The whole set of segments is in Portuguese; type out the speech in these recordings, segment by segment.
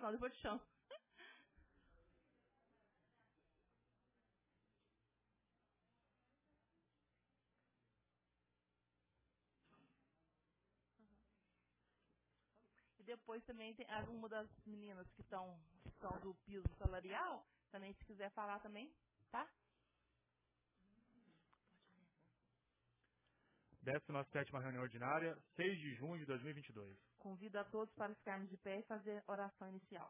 não, depois te chamo. E depois também tem uma das meninas que são do piso salarial, também se quiser falar também, tá? 17ª reunião ordinária, 6 de junho de 2022. Convido a todos para ficarmos de pé e fazer oração inicial.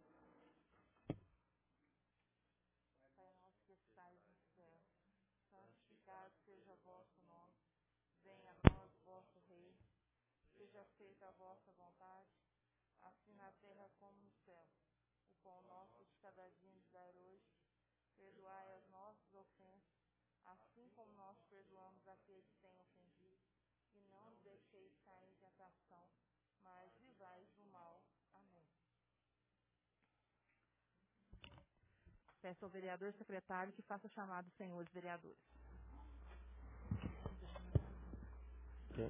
Pai nosso que estais no céu, santificado seja o vosso nome. Venha a nós o vosso reino. Seja feita a vossa vontade, assim na terra como no céu. O pão nosso de cada dia nos dai hoje. Perdoai as nossas ofensas, assim como nós perdoamos aqueles que têm ofendido. E não nos deixeis cair em tentação, mas livrai do mal. Amém. Peço ao vereador secretário que faça chamado dos senhores vereadores. Okay.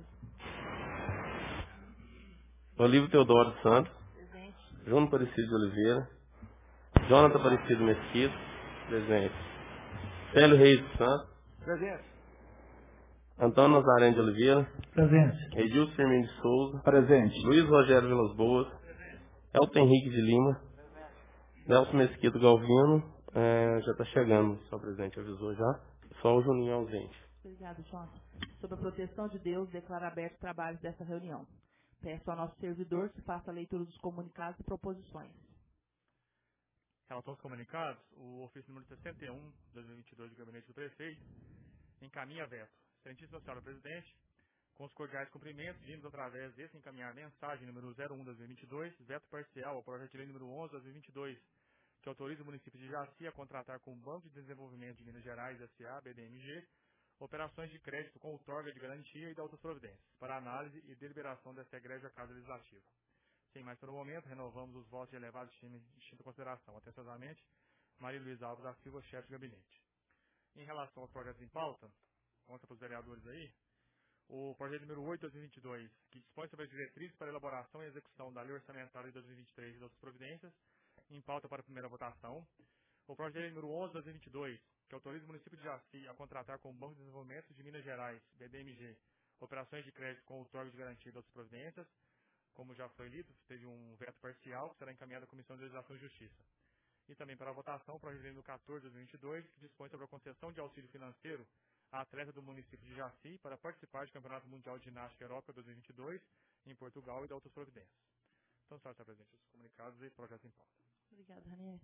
Olívio Teodoro Santos. Presente. João Aparecido de Oliveira. Jonathan Aparecido Mesquita. Presente. Célio Reis dos Santos. Presente. Antônio Nazaré de Oliveira. Presente. Edilson Firmino de Souza. Presente. Luiz Rogério Vilas Boas. Elton Henrique de Lima. Nelson Mesquita Galvino. Já está chegando, só presente, avisou já. Só o Juninho ausente. Obrigado, João. Sob a proteção de Deus, declaro aberto o trabalho dessa reunião. Peço ao nosso servidor que faça a leitura dos comunicados e proposições. Em relação aos comunicados, o ofício número 61, 2022, do Gabinete do Prefeito, encaminha veto. Excelentíssima Senhora Presidente, com os cordiais cumprimentos, vimos através desse encaminhar mensagem número 01/2022, veto parcial ao projeto de lei número 11/2022, que autoriza o município de Jaci a contratar com o Banco de Desenvolvimento de Minas Gerais, S.A., BDMG, operações de crédito com outorga de garantia e de outras providências, para análise e deliberação desta egrégia Casa Legislativa. Sem mais pelo momento, renovamos os votos de elevada distinta consideração. Atenciosamente, Maria Luísa Alves da Silva, chefe de gabinete. Em relação aos projetos em pauta, conta para os vereadores aí, o projeto número 8/2022, que dispõe sobre as diretrizes para elaboração e execução da lei orçamentária de 2023 e de outras providências, em pauta para a primeira votação. O projeto de lei número 11/2022, que autoriza o município de Jaci a contratar com o Banco de Desenvolvimento de Minas Gerais, BDMG, operações de crédito com outorga de garantia de outras providências. Como já foi lido, teve um veto parcial que será encaminhado à Comissão de Legislação e Justiça. E também para a votação, o projeto de lei número 14/2022, que dispõe sobre a concessão de auxílio financeiro a atleta do município de Jaci para participar do Campeonato Mundial de Ginástica Europa 2022 em Portugal e de outras providências. Então, senhora está presente os comunicados e projetos em pauta. Obrigada, Ranier.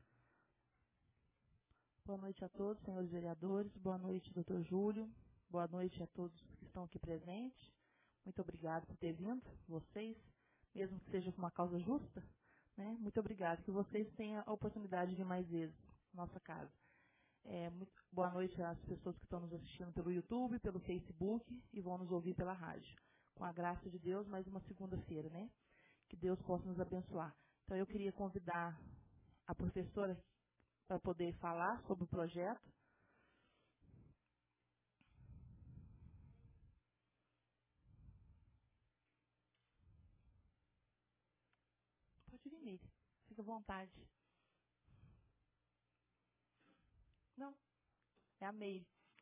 Boa noite a todos, senhores vereadores. Boa noite, doutor Júlio. Boa noite a todos que estão aqui presentes. Muito obrigado por ter vindo, vocês, mesmo que seja por uma causa justa, né? Muito obrigado, que vocês tenham a oportunidade de vir mais vezes na nossa casa. Boa noite às pessoas que estão nos assistindo pelo YouTube, pelo Facebook e vão nos ouvir pela rádio. Com a graça de Deus, mais uma segunda-feira, né? Que Deus possa nos abençoar. Então, eu queria convidar a professora para poder falar sobre o projeto. Pode vir, Meire. Fica à vontade. Não, é a Meire.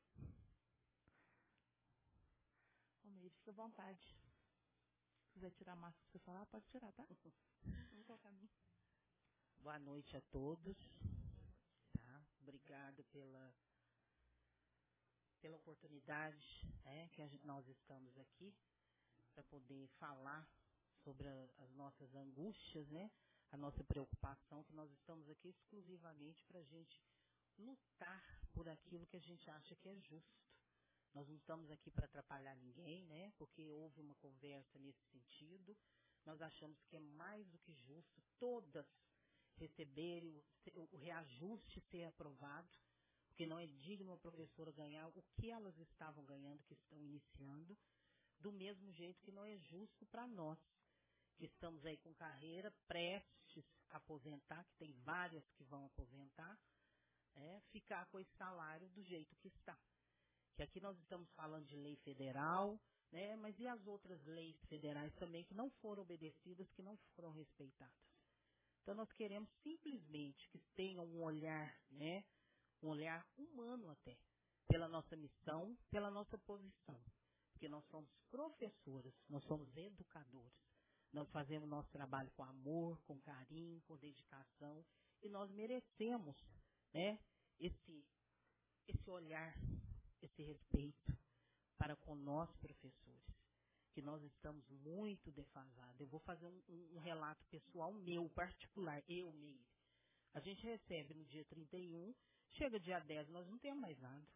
Ô, Meire, fica à vontade. Se quiser tirar a máscara para você falar, pode tirar, tá? Vou colocar a minha. Boa noite a todos. Tá? Obrigada pela oportunidade, que nós estamos aqui para poder falar sobre as nossas angústias, né? A nossa preocupação, que nós estamos aqui exclusivamente para a gente lutar por aquilo que a gente acha que é justo. Nós não estamos aqui para atrapalhar ninguém, né? Porque houve uma conversa nesse sentido. Nós achamos que é mais do que justo todas receberem o reajuste ser aprovado, porque não é digno a professora ganhar o que elas estavam ganhando, que estão iniciando, do mesmo jeito que não é justo para nós, que estamos aí com carreira prestes a aposentar, que tem várias que vão aposentar, ficar com esse salário do jeito que está. Que aqui nós estamos falando de lei federal, né, mas e as outras leis federais também que não foram obedecidas, que não foram respeitadas? Então, nós queremos simplesmente que tenham um olhar, né, um olhar humano até, pela nossa missão, pela nossa posição. Porque nós somos professoras, nós somos educadores. Nós fazemos nosso trabalho com amor, com carinho, com dedicação. E nós merecemos, né, esse olhar, esse respeito para com nós, professores. Que nós estamos muito defasados. Eu vou fazer um relato pessoal meu, particular, eu mesmo. A gente recebe no dia 31, chega dia 10, nós não temos mais nada.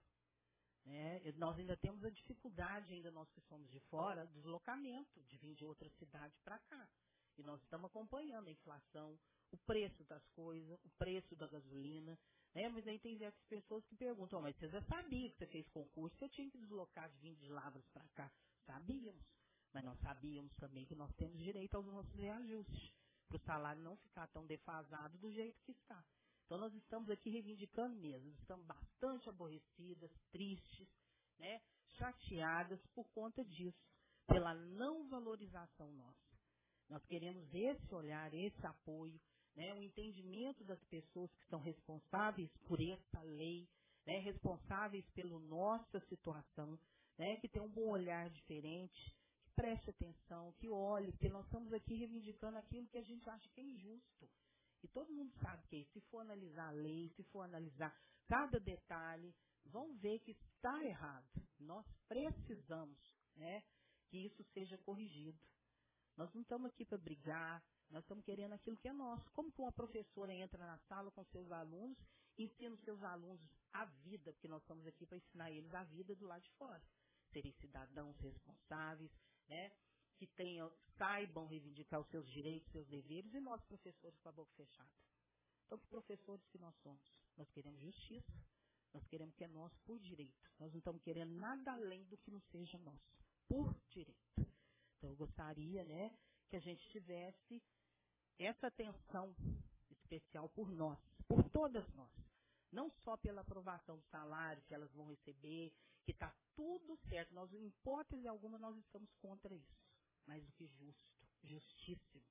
Nós ainda temos a dificuldade, ainda nós que somos de fora, deslocamento, de vir de outra cidade para cá. E nós estamos acompanhando a inflação, o preço das coisas, o preço da gasolina. Mas aí tem certas pessoas que perguntam, mas você já sabia que você fez concurso, você tinha que deslocar de vir de Lavras para cá. Sabíamos, mas nós sabíamos também que nós temos direito aos nossos reajustes, para o salário não ficar tão defasado do jeito que está. Então, nós estamos aqui reivindicando mesmo, estamos bastante aborrecidas, tristes, né, chateadas por conta disso, pela não valorização nossa. Nós queremos esse olhar, esse apoio, né, o entendimento das pessoas que são responsáveis por essa lei, né, responsáveis pela nossa situação, né, que tem um bom olhar diferente, que preste atenção, que olhe, porque nós estamos aqui reivindicando aquilo que a gente acha que é injusto. E todo mundo sabe que se for analisar a lei, se for analisar cada detalhe, vão ver que está errado. Nós precisamos, né, que isso seja corrigido. Nós não estamos aqui para brigar, nós estamos querendo aquilo que é nosso. Como que uma professora entra na sala com seus alunos e ensina os seus alunos a vida, porque nós estamos aqui para ensinar eles a vida do lado de fora. Serem cidadãos responsáveis, né? Que saibam reivindicar os seus direitos, seus deveres, e nós, professores, com a boca fechada. Então, que professores que nós somos? Nós queremos justiça, nós queremos que é nosso por direito. Nós não estamos querendo nada além do que não seja nosso, por direito. Então, eu gostaria, né, que a gente tivesse essa atenção especial por nós, por todas nós. Não só pela aprovação do salário que elas vão receber, que está tudo certo. Nós, em hipótese alguma, nós estamos contra isso. Mais do que justo, justíssimo.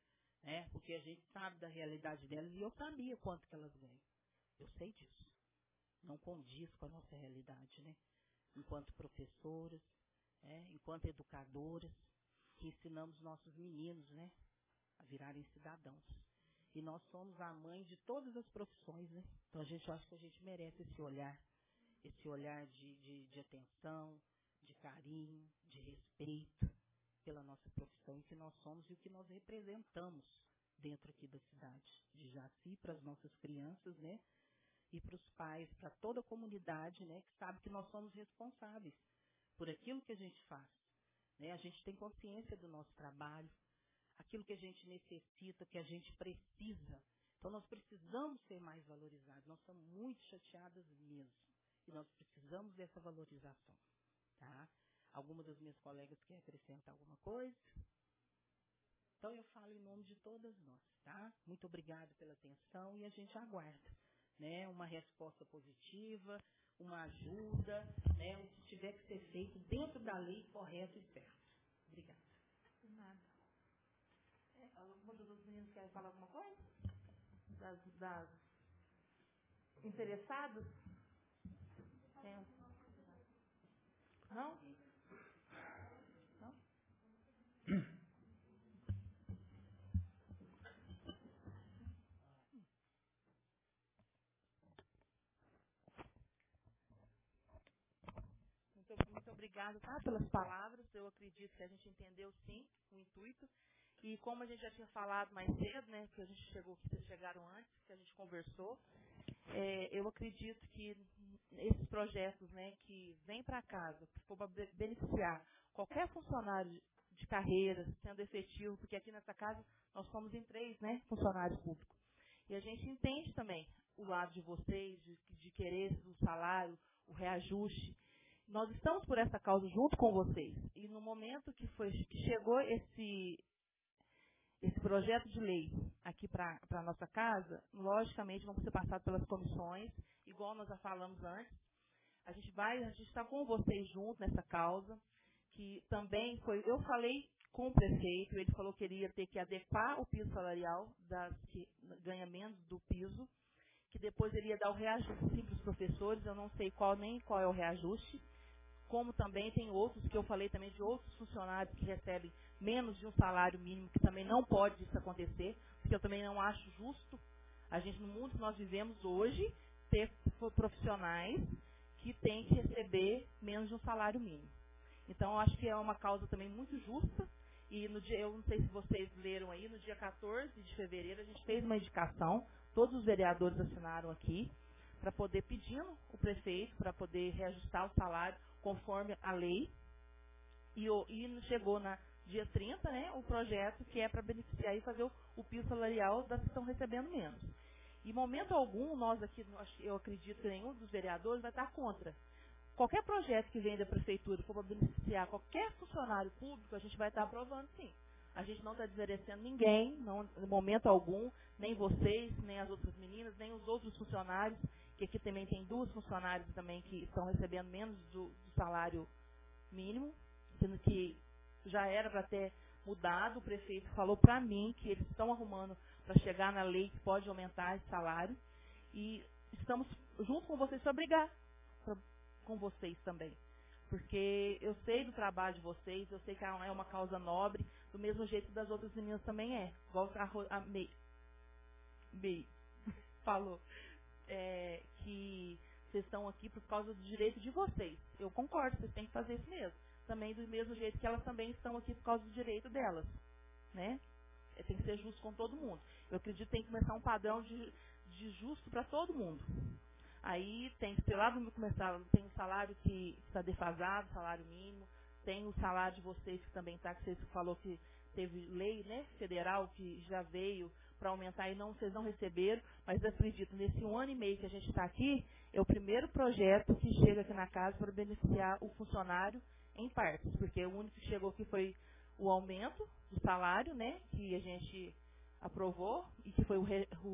Porque a gente sabe da realidade delas e eu sabia quanto que elas ganham. Eu sei disso. Não condiz com a nossa realidade, né? Enquanto professoras, enquanto educadoras, que ensinamos nossos meninos, né, a virarem cidadãos. E nós somos a mãe de todas as profissões, né? Então a gente acha que a gente merece esse olhar de atenção, de carinho, de respeito pela nossa profissão, que nós somos e o que nós representamos dentro aqui da cidade de Jaci, para as nossas crianças, né? E para os pais, para toda a comunidade, né? Que sabe que nós somos responsáveis por aquilo que a gente faz. Né? A gente tem consciência do nosso trabalho, aquilo que a gente necessita, que a gente precisa. Então, nós precisamos ser mais valorizados. Nós estamos muito chateadas mesmo. E nós precisamos dessa valorização. Tá? Alguma das minhas colegas quer acrescentar alguma coisa? Então, eu falo em nome de todas nós. Tá? Muito obrigada pela atenção e a gente aguarda, né, uma resposta positiva, uma ajuda, né, o que tiver que ser feito dentro da lei correto e certo. Obrigada. De nada. Alguma dos meninos quer falar alguma coisa? Das interessados? Não? Não? Muito obrigada, tá, pelas palavras. Eu acredito que a gente entendeu sim o intuito. E como a gente já tinha falado mais cedo, né, que a gente chegou, que vocês chegaram antes, que a gente conversou, eu acredito que esses projetos, né, que vêm para casa, que for para beneficiar qualquer funcionário de carreira, sendo efetivo, porque aqui nessa casa nós somos em 3, né, funcionários públicos. E a gente entende também o lado de vocês, de querer o salário, o reajuste. Nós estamos por essa causa junto com vocês. E no momento que chegou esse projeto de lei aqui para a nossa casa, logicamente vamos ser passados pelas comissões, igual nós já falamos antes. A gente está com vocês junto nessa causa, que também foi, eu falei com o prefeito, ele falou que ele ia ter que adequar o piso salarial das que ganha menos do piso, que depois ele ia dar o reajuste sim para os professores, eu não sei nem qual é o reajuste, como também tem outros, que eu falei também de outros funcionários que recebem menos de um salário mínimo, que também não pode isso acontecer, porque eu também não acho justo a gente, no mundo que nós vivemos hoje, ter profissionais que têm que receber menos de um salário mínimo. Então, eu acho que é uma causa também muito justa, e no dia, eu não sei se vocês leram aí, no dia 14 de fevereiro, a gente fez uma indicação, todos os vereadores assinaram aqui, para poder pedindo o prefeito, para poder reajustar o salário conforme a lei, e chegou na dia 30, né, o projeto que é para beneficiar e fazer o piso salarial das que estão recebendo menos. Em momento algum, nós aqui, eu acredito que nenhum dos vereadores vai estar contra. Qualquer projeto que venha da prefeitura for para beneficiar qualquer funcionário público, a gente vai estar aprovando, sim. A gente não está desmerecendo ninguém, não, em momento algum, nem vocês, nem as outras meninas, nem os outros funcionários, que aqui também tem 2 funcionários também que estão recebendo menos do salário mínimo, sendo que já era para ter mudado. O prefeito falou para mim que eles estão arrumando para chegar na lei que pode aumentar esse salário, e estamos junto com vocês para brigar com vocês também, porque eu sei do trabalho de vocês, eu sei que é uma causa nobre, do mesmo jeito das outras meninas também é, igual a May falou, que vocês estão aqui por causa do direito de vocês. Eu concordo, vocês têm que fazer isso mesmo. Também do mesmo jeito que elas também estão aqui por causa do direito delas, né? Tem que ser justo com todo mundo. Eu acredito que tem que começar um padrão de justo para todo mundo. Aí tem que ser lá do começar, tem o salário que está defasado, salário mínimo, tem o salário de vocês que também está, que vocês falou que teve lei, né, federal que já veio para aumentar e vocês não receberam, mas eu acredito, nesse 1 ano e meio que a gente está aqui, é o primeiro projeto que chega aqui na casa para beneficiar o funcionário em partes, porque o único que chegou aqui foi o aumento do salário, né, que a gente aprovou, e que foi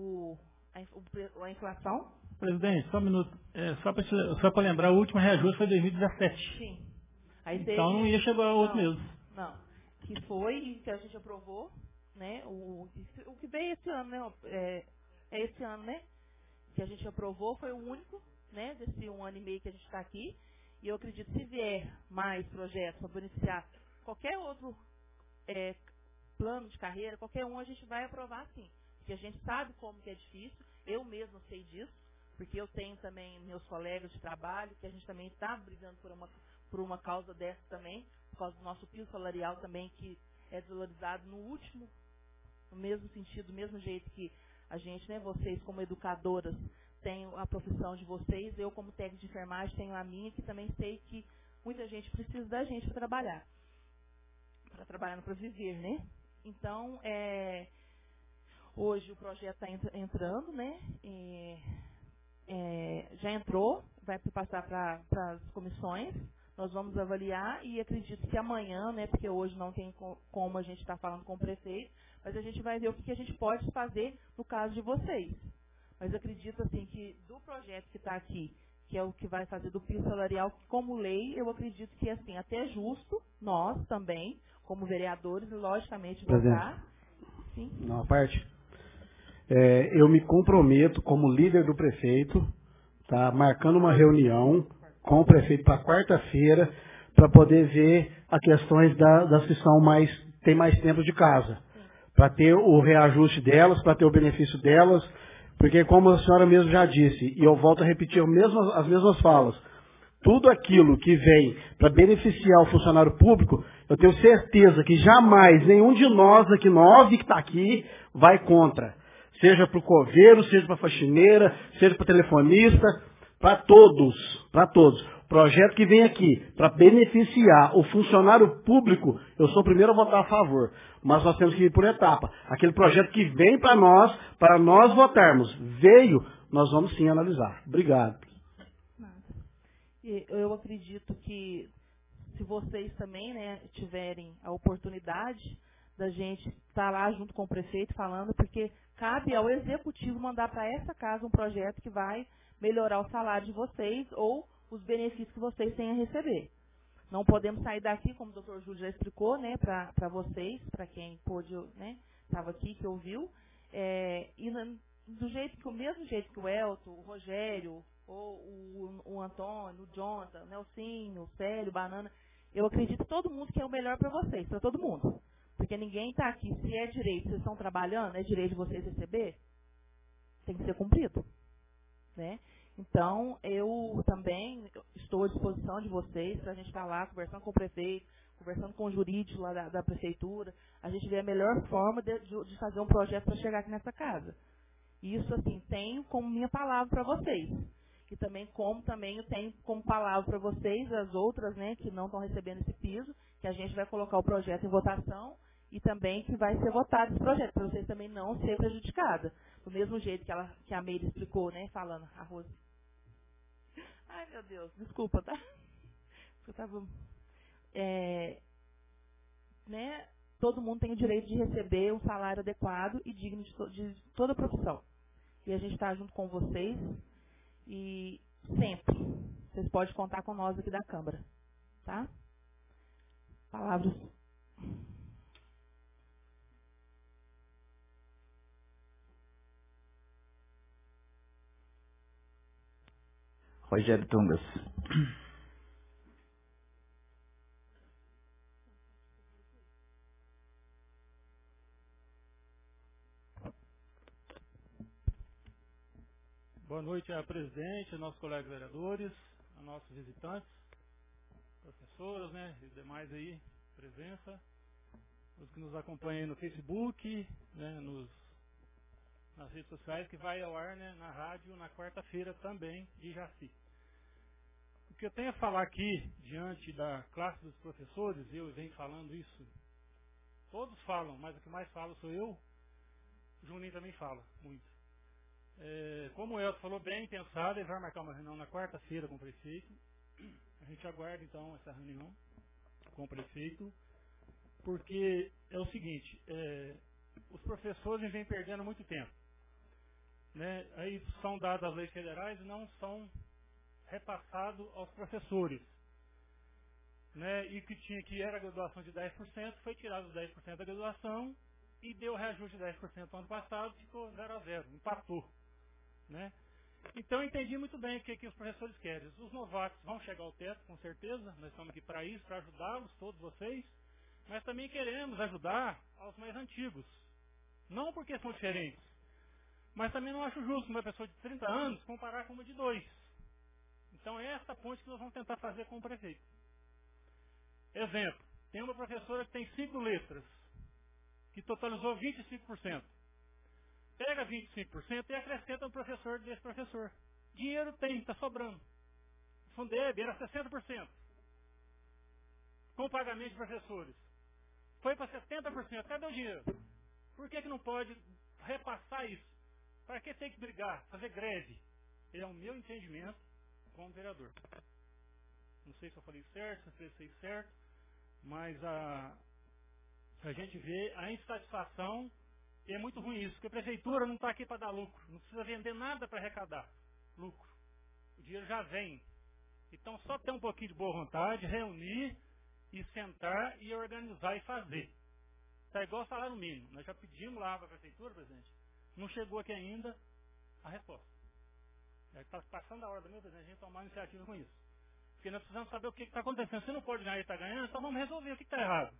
a inflação. Presidente, só um minuto. Só para lembrar, o último reajuste foi em 2017. Sim. Aí então não ia chegar ao outro mesmo. Não. Que foi, que a gente aprovou, né? O que veio esse ano, né? É esse ano, né? Que a gente aprovou, foi o único, né? Desse 1 ano e meio que a gente está aqui. E eu acredito que se vier mais projetos para beneficiar qualquer outro plano de carreira, qualquer um, a gente vai aprovar sim. Porque a gente sabe como que é difícil. Eu mesmo sei disso. Porque eu tenho também meus colegas de trabalho, que a gente também está brigando por uma causa dessa também, por causa do nosso piso salarial também, que é desvalorizado no mesmo sentido, do mesmo jeito que a gente, né, vocês como educadoras, têm a profissão de vocês, eu como técnico de enfermagem tenho a minha, que também sei que muita gente precisa da gente para trabalhar para viver, né? Então, hoje o projeto está entrando, né? Já entrou, vai passar para as comissões, nós vamos avaliar e acredito que amanhã, né, porque hoje não tem como a gente estar falando com o prefeito, mas a gente vai ver o que a gente pode fazer no caso de vocês. Mas acredito assim que do projeto que está aqui, que é o que vai fazer do piso salarial, como lei, eu acredito que assim, até justo, nós também, como vereadores, logicamente, votar. Sim. Não, a parte. Eu me comprometo como líder do prefeito, tá, marcando uma reunião com o prefeito para quarta-feira, para poder ver as questões das que têm mais tempo de casa, para ter o reajuste delas, para ter o benefício delas, porque como a senhora mesmo já disse, e eu volto a repetir as mesmas falas, tudo aquilo que vem para beneficiar o funcionário público, eu tenho certeza que jamais nenhum de nós aqui, 9 que está aqui, vai contra. Seja para o coveiro, seja para a faxineira, seja para o telefonista, para todos. O projeto que vem aqui para beneficiar o funcionário público, eu sou o primeiro a votar a favor. Mas nós temos que ir por etapa. Aquele projeto que vem para nós votarmos, nós vamos sim analisar. Obrigado. Eu acredito que se vocês também, né, tiverem a oportunidade da gente estar lá junto com o prefeito falando, porque cabe ao executivo mandar para essa casa um projeto que vai melhorar o salário de vocês ou os benefícios que vocês têm a receber. Não podemos sair daqui, como o doutor Júlio já explicou, né, para vocês, para quem pôde, né, estava aqui, que ouviu. Do mesmo jeito que o Elton, o Rogério, ou o Antônio, o Jonathan, o Nelsinho, o Célio, o Banana, eu acredito todo mundo que é o melhor para vocês, para todo mundo. Porque ninguém está aqui. Se é direito, vocês estão trabalhando, é direito de vocês receber, tem que ser cumprido. Né? Então, eu também estou à disposição de vocês para a gente estar lá conversando com o prefeito, conversando com o jurídico lá da prefeitura, a gente ver a melhor forma de fazer um projeto para chegar aqui nessa casa. Isso, assim, tenho como minha palavra para vocês. E também eu tenho como palavra para vocês as outras, né, que não estão recebendo esse piso, que a gente vai colocar o projeto em votação e também que vai ser votado esse projeto, para vocês também não ser prejudicada. Do mesmo jeito que a Meire explicou, né, falando, a Rose. Ai, meu Deus, desculpa, tá? Eu tava... né, todo mundo tem o direito de receber um salário adequado e digno de toda a profissão. E a gente está junto com vocês e sempre. Vocês podem contar com nós aqui da Câmara. Tá? Palavras. Rogério Tungas. Boa noite a presidente, a nossos colegas vereadores, a nossos visitantes, professoras, né, e demais aí, presença, os que nos acompanham aí no Facebook, né, nas redes sociais, que vai ao ar, né, na rádio na quarta-feira também, de Jaci. O que eu tenho a falar aqui, diante da classe dos professores, eu venho falando isso, todos falam, mas o que mais falo sou eu, o Juninho também fala muito. Como o Elton falou, bem pensado, ele vai marcar uma reunião na quarta-feira com o prefeito. A gente aguarda então essa reunião com o prefeito, porque é o seguinte, os professores vêm perdendo muito tempo. Né? Aí são dadas as leis federais e não são repassados aos professores. Né? E que era a graduação de 10%, foi tirado os 10% da graduação e deu reajuste de 10% no ano passado, ficou 0-0, empatou. Né? Então eu entendi muito bem o que os professores querem. Os novatos vão chegar ao teto, com certeza, nós estamos aqui para isso, para ajudá-los, todos vocês, mas também queremos ajudar aos mais antigos. Não porque são diferentes, mas também não acho justo uma pessoa de 30 anos comparar com uma de 2. Então é essa ponte que nós vamos tentar fazer com o prefeito. Exemplo, tem uma professora que tem 5 letras, que totalizou 25%. Pega 25% e acrescenta no professor desse professor. Dinheiro tem, está sobrando. O Fundeb era 60%. Com pagamento de professores. Foi para 70%. Cadê o dinheiro? Por que não pode repassar isso? Para que tem que brigar, fazer greve? É o meu entendimento como vereador. Não sei se eu falei certo, se eu falei certo, mas a gente vê a insatisfação. E é muito ruim isso, porque a prefeitura não está aqui para dar lucro. Não precisa vender nada para arrecadar lucro. O dinheiro já vem. Então só ter um pouquinho de boa vontade, reunir e sentar e organizar e fazer. Está igual salário mínimo. Nós já pedimos lá para a prefeitura, presidente. Não chegou aqui ainda a resposta. Está passando a hora, meu presidente, a gente tomar iniciativa com isso. Porque nós precisamos saber o que está acontecendo. Se não pode ganhar e está ganhando, então vamos resolver o que está errado.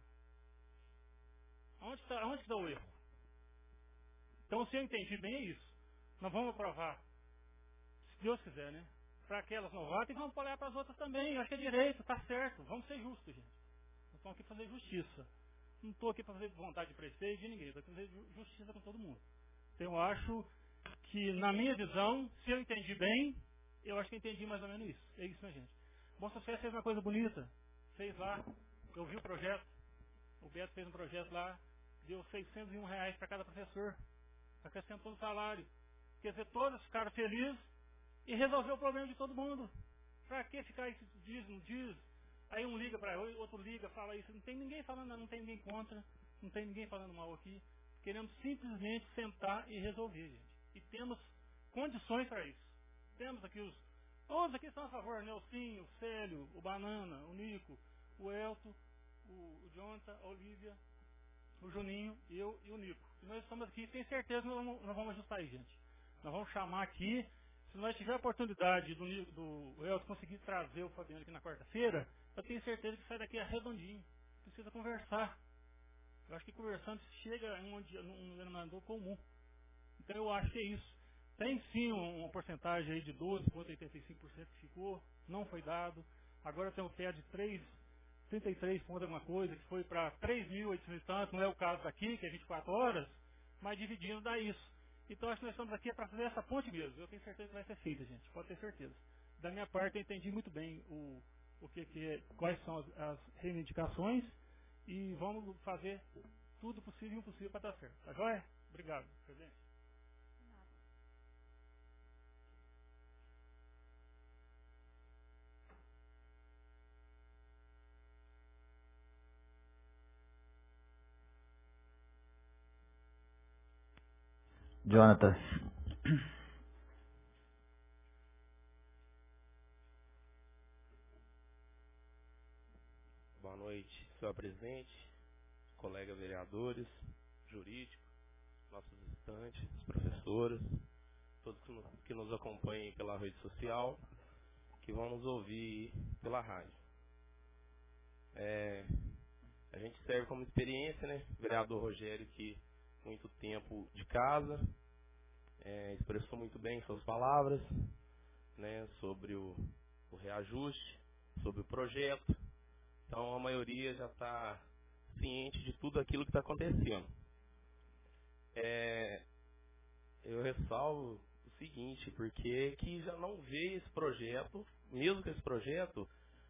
Onde está o erro? Então, se eu entendi bem, é isso. Nós vamos aprovar, se Deus quiser, né? Para aquelas novatas e vamos olhar para as outras também. Eu acho que é direito, está certo. Vamos ser justos, gente. Nós estamos aqui para fazer justiça. Não estou aqui para fazer vontade de prefeito de ninguém. Estou aqui para fazer justiça com todo mundo. Então, eu acho que, na minha visão, se eu entendi bem, eu acho que entendi mais ou menos isso. É isso, minha gente. Bom Sucesso fez uma coisa bonita. Fez lá. Eu vi o projeto. O Beto fez um projeto lá. Deu R$601 para cada professor. Acrescentou no salário. Quer dizer, todos ficaram felizes e resolveu o problema de todo mundo. Para que ficar isso diz, não diz? Aí um liga para outro liga, fala isso. Não tem ninguém falando, não tem ninguém contra, não tem ninguém falando mal aqui. Queremos simplesmente sentar e resolver, gente. E temos condições para isso. Temos aqui todos aqui estão a favor, Nelsinho, o Célio, o Banana, o Nico, o Elton, o Jonathan, a Olívia, o Juninho, eu e o Nico. E nós estamos aqui, tenho certeza que nós vamos ajustar aí, gente. Nós vamos chamar aqui, se nós tiver a oportunidade do Elton conseguir trazer o Fabiano aqui na quarta-feira, eu tenho certeza que sai daqui redondinho. Precisa conversar. Eu acho que conversando chega num denominador comum. Então eu acho que é isso. Tem sim uma porcentagem aí de 12,85% que ficou, não foi dado. Agora tem o teto de 33 pontos alguma coisa, que foi para 3.800 e tanto, não é o caso daqui, que é 24 horas, mas dividindo dá isso. Então acho que nós estamos aqui para fazer essa ponte mesmo. Eu tenho certeza que vai ser feita, gente, pode ter certeza. Da minha parte eu entendi muito bem quais são as reivindicações e vamos fazer tudo possível e impossível para dar certo. Tá joia? Obrigado, presidente. Jonathan. Boa noite, senhor presidente, colegas vereadores, jurídico, nossos visitantes, professores, todos que nos acompanhem pela rede social, que vão nos ouvir pela rádio. A gente serve como experiência, né? O vereador Rogério, que muito tempo de casa, expressou muito bem suas palavras, né, sobre o reajuste, sobre o projeto. Então a maioria já está ciente de tudo aquilo que está acontecendo. Eu ressalvo o seguinte, porque que já não vê esse projeto, mesmo que esse projeto,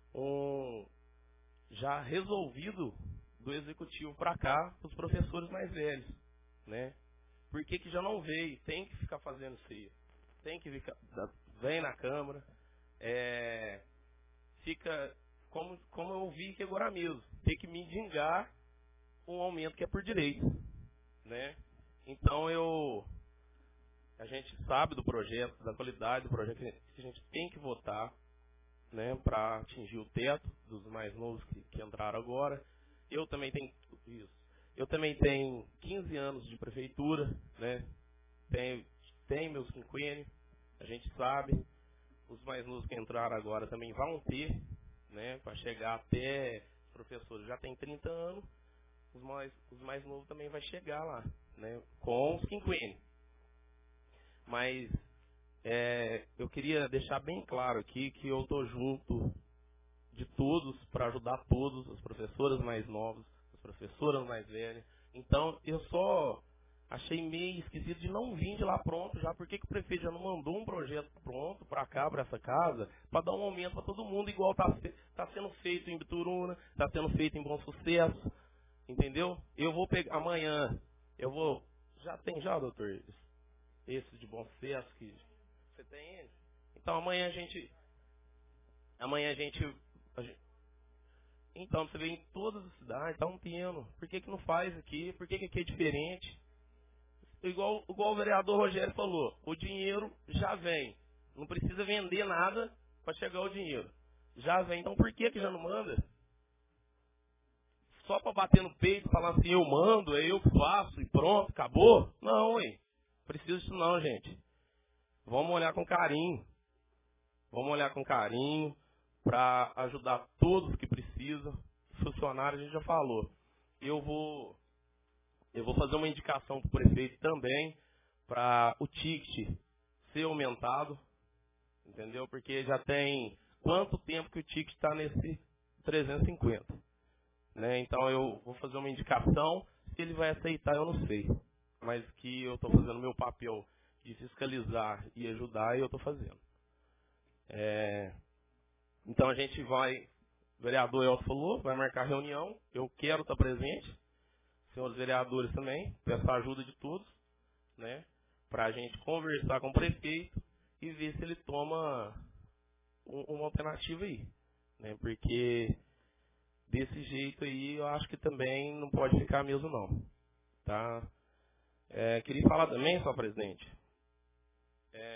já resolvido do executivo para cá, para os professores mais velhos, né? Por que já não veio? Tem que ficar fazendo isso aí. Tem que ficar, vem na Câmara, fica como eu vi que agora mesmo, tem que mendigar um aumento que é por direito, né? Então a gente sabe do projeto, da qualidade do projeto, que a gente tem que votar, né, para atingir o teto dos mais novos que entraram agora. Eu também tenho isso. Eu também tenho 15 anos de prefeitura, né? Tenho meus quinquênios, a gente sabe. Os mais novos que entraram agora também vão ter, né? Para chegar até os professores já tem 30 anos, os mais novos também vai chegar lá, né? Com os quinquênios. Mas eu queria deixar bem claro aqui que eu estou junto de todos para ajudar todos, os professores mais novos, as professoras mais velhas. Então, eu só achei meio esquisito de não vir de lá pronto já. Por que o prefeito já não mandou um projeto pronto para cá, para essa casa, para dar um aumento para todo mundo, igual está sendo feito em Bituruna, está sendo feito em Bom Sucesso, entendeu? Eu vou pegar amanhã, já tem já, doutor, esse de Bom Sucesso que você tem ele? Então amanhã a gente então, você vê em todas as cidades, está um tendo. Por que não faz aqui? Por que aqui é diferente? Igual o vereador Rogério falou, o dinheiro já vem. Não precisa vender nada para chegar o dinheiro. Já vem. Então por que já não manda? Só para bater no peito, falar assim, eu mando, é eu que faço e pronto, acabou? Não, hein? Precisa disso não, gente. Vamos olhar com carinho. Vamos olhar com carinho para ajudar todos que precisam. Funcionários, a gente já falou. Eu vou fazer uma indicação para o prefeito também para o ticket ser aumentado, entendeu? Porque já tem quanto tempo que o ticket está nesse 350, né? Então eu vou fazer uma indicação. Se ele vai aceitar, eu não sei. Mas que eu estou fazendo meu papel de fiscalizar e ajudar, e eu estou fazendo. Então a gente vai, o vereador Elton falou, vai marcar reunião, eu quero estar presente, senhores vereadores também, peço a ajuda de todos, né, para a gente conversar com o prefeito e ver se ele toma uma alternativa aí, né, porque desse jeito aí eu acho que também não pode ficar mesmo não, tá? Queria falar também, senhor presidente,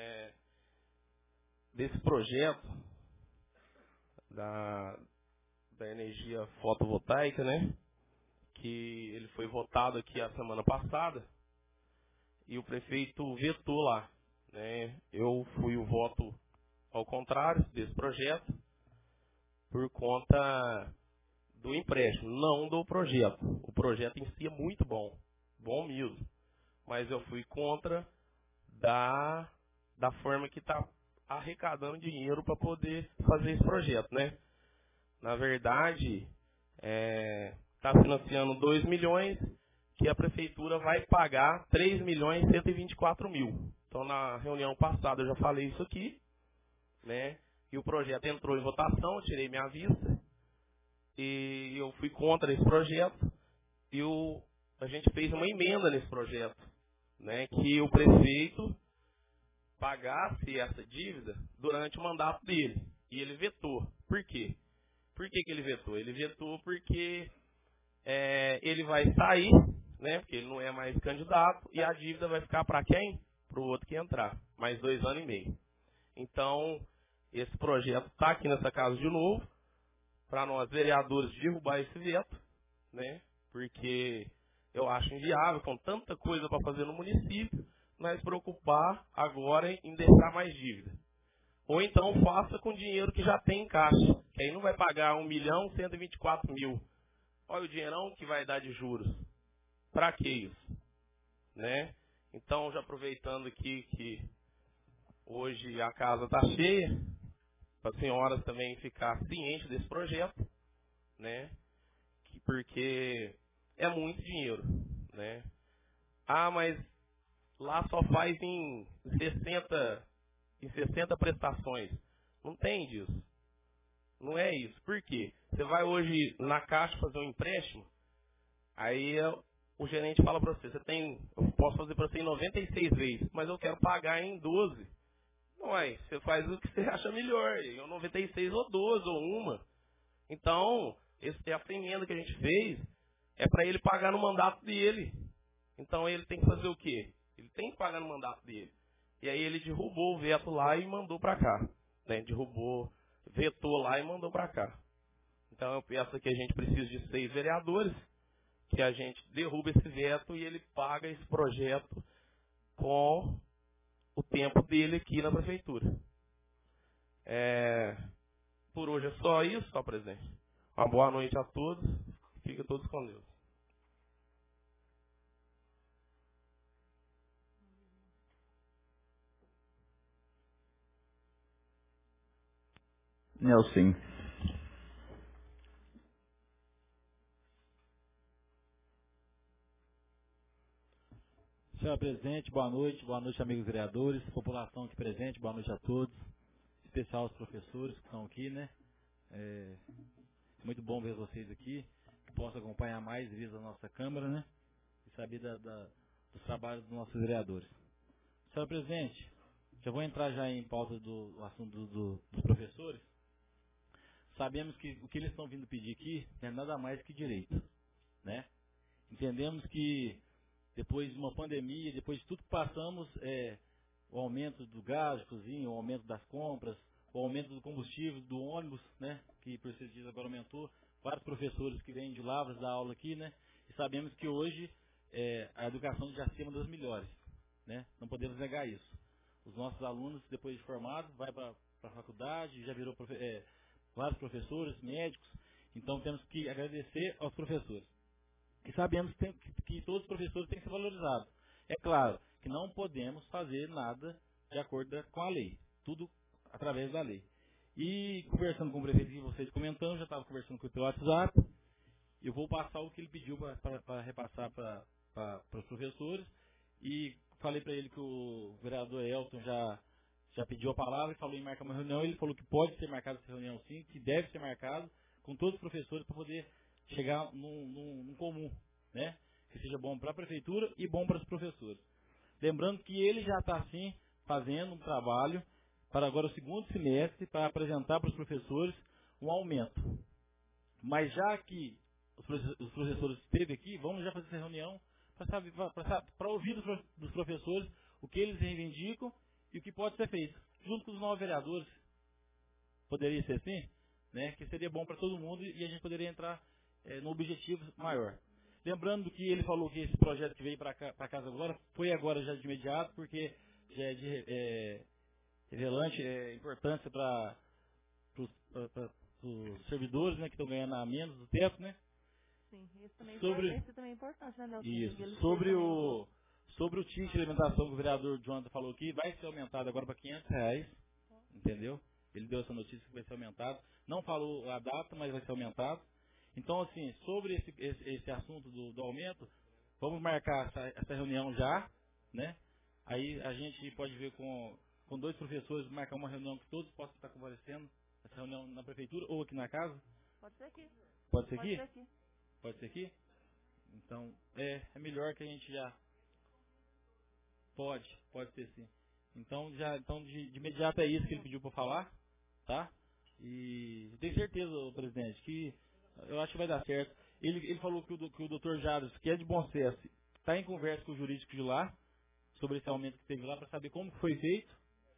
desse projeto da energia fotovoltaica, né? Que ele foi votado aqui a semana passada e o prefeito vetou lá, né? Eu fui o voto ao contrário desse projeto por conta do empréstimo, não do projeto. O projeto em si é muito bom, bom mesmo, mas eu fui contra da forma que está arrecadando dinheiro para poder fazer esse projeto, né? Na verdade, está financiando 2 milhões, que a prefeitura vai pagar 3 milhões e 124 mil. Então, na reunião passada eu já falei isso aqui, né? E o projeto entrou em votação, eu tirei minha vista, e eu fui contra esse projeto, e a gente fez uma emenda nesse projeto, né? Que o prefeito pagasse essa dívida durante o mandato dele. E ele vetou. Por quê? Por que ele vetou? Ele vetou porque ele vai sair, né? Porque ele não é mais candidato, e a dívida vai ficar para quem? Para o outro que entrar. Mais 2 anos e meio. Então, esse projeto está aqui nessa casa de novo, para nós, vereadores, derrubar esse veto, né? Porque eu acho inviável, com tanta coisa para fazer no município, nós preocupar agora em deixar mais dívida. Ou então faça com dinheiro que já tem em caixa, que aí não vai pagar 1 milhão e 124 mil. Olha o dinheirão que vai dar de juros. Para que isso? Né? Então, já aproveitando aqui que hoje a casa está cheia, para as senhoras também ficar cientes desse projeto, né? Porque é muito dinheiro, né? Ah, mas lá só faz em 60 prestações. Não tem disso. Não é isso. Por quê? Você vai hoje na Caixa fazer um empréstimo, aí o gerente fala para você, eu posso fazer para você em 96 vezes, mas eu quero pagar em 12. Não é, você faz o que você acha melhor, ou 96 ou 12 ou uma. Então, essa emenda que a gente fez é para ele pagar no mandato dele. Então ele tem que fazer o quê? Ele tem que pagar no mandato dele. E aí ele derrubou o veto lá e mandou para cá. Né? Vetou lá e mandou para cá. Então eu penso que a gente precisa de 6 vereadores, que a gente derruba esse veto e ele paga esse projeto com o tempo dele aqui na prefeitura. Por hoje é só isso, só presidente. Uma boa noite a todos. Fiquem todos com Deus. Nelson. Senhor presidente, boa noite, amigos vereadores, população aqui presente, boa noite a todos, em especial os professores que estão aqui, né? É muito bom ver vocês aqui, que possam acompanhar mais vezes a nossa Câmara, né? E saber dos trabalhos dos nossos vereadores. Senhor presidente, já vou entrar já em pauta do assunto dos professores. Sabemos que o que eles estão vindo pedir aqui não é nada mais que direito, né? Entendemos que depois de uma pandemia, depois de tudo que passamos, o aumento do gás de cozinha, o aumento das compras, o aumento do combustível, do ônibus, né? Que por esses dias agora aumentou, vários professores que vêm de Lavras dar aula aqui, né? E sabemos que hoje a educação já é uma das melhores, né? Não podemos negar isso. Os nossos alunos, depois de formados, vai para a faculdade, já virou vários professores, médicos, então temos que agradecer aos professores. E sabemos que todos os professores têm que ser valorizados. É claro que não podemos fazer nada de acordo com a lei, tudo através da lei. E conversando com o prefeito e vocês comentando, já estava conversando com ele pelo WhatsApp, eu vou passar o que ele pediu para repassar para os professores, e falei para ele que o vereador Elton já pediu a palavra e falou em marcar uma reunião. Ele falou que pode ser marcada essa reunião sim, que deve ser marcado com todos os professores para poder chegar num comum, né? Que seja bom para a prefeitura e bom para os professores. Lembrando que ele já está assim fazendo um trabalho para agora o segundo semestre para apresentar para os professores um aumento. Mas já que os professores esteve aqui, vamos já fazer essa reunião para ouvir dos professores o que eles reivindicam e o que pode ser feito, junto com os novos vereadores. Poderia ser assim? né, que seria bom para todo mundo e a gente poderia entrar no objetivo maior. Lembrando que ele falou que esse projeto que veio para casa agora, foi agora já de imediato, porque já é de relevante importância para os servidores, né, que estão ganhando a menos do teto, né? Sim, esse também, esse também é importante, né, Nelson? Isso. Sobre o ticket de alimentação que o vereador Jonathan falou aqui, vai ser aumentado agora para R$500, entendeu? Ele deu essa notícia que vai ser aumentado. Não falou a data, mas vai ser aumentado. Então, assim, sobre esse assunto do aumento, vamos marcar essa reunião já, né? Aí a gente pode ver com 2 professores, marcar uma reunião que todos possam estar comparecendo, essa reunião na prefeitura ou aqui na casa. Pode ser aqui. Pode ser aqui? Pode ser aqui? Então, é melhor que a gente já... Pode ser sim. Então, de imediato é isso que ele pediu para falar, tá? E tenho certeza, presidente, que eu acho que vai dar certo. Ele falou que o doutor Jadson, que é de Bom Sucesso, está em conversa com o jurídico de lá, sobre esse aumento que teve lá, para saber como foi feito.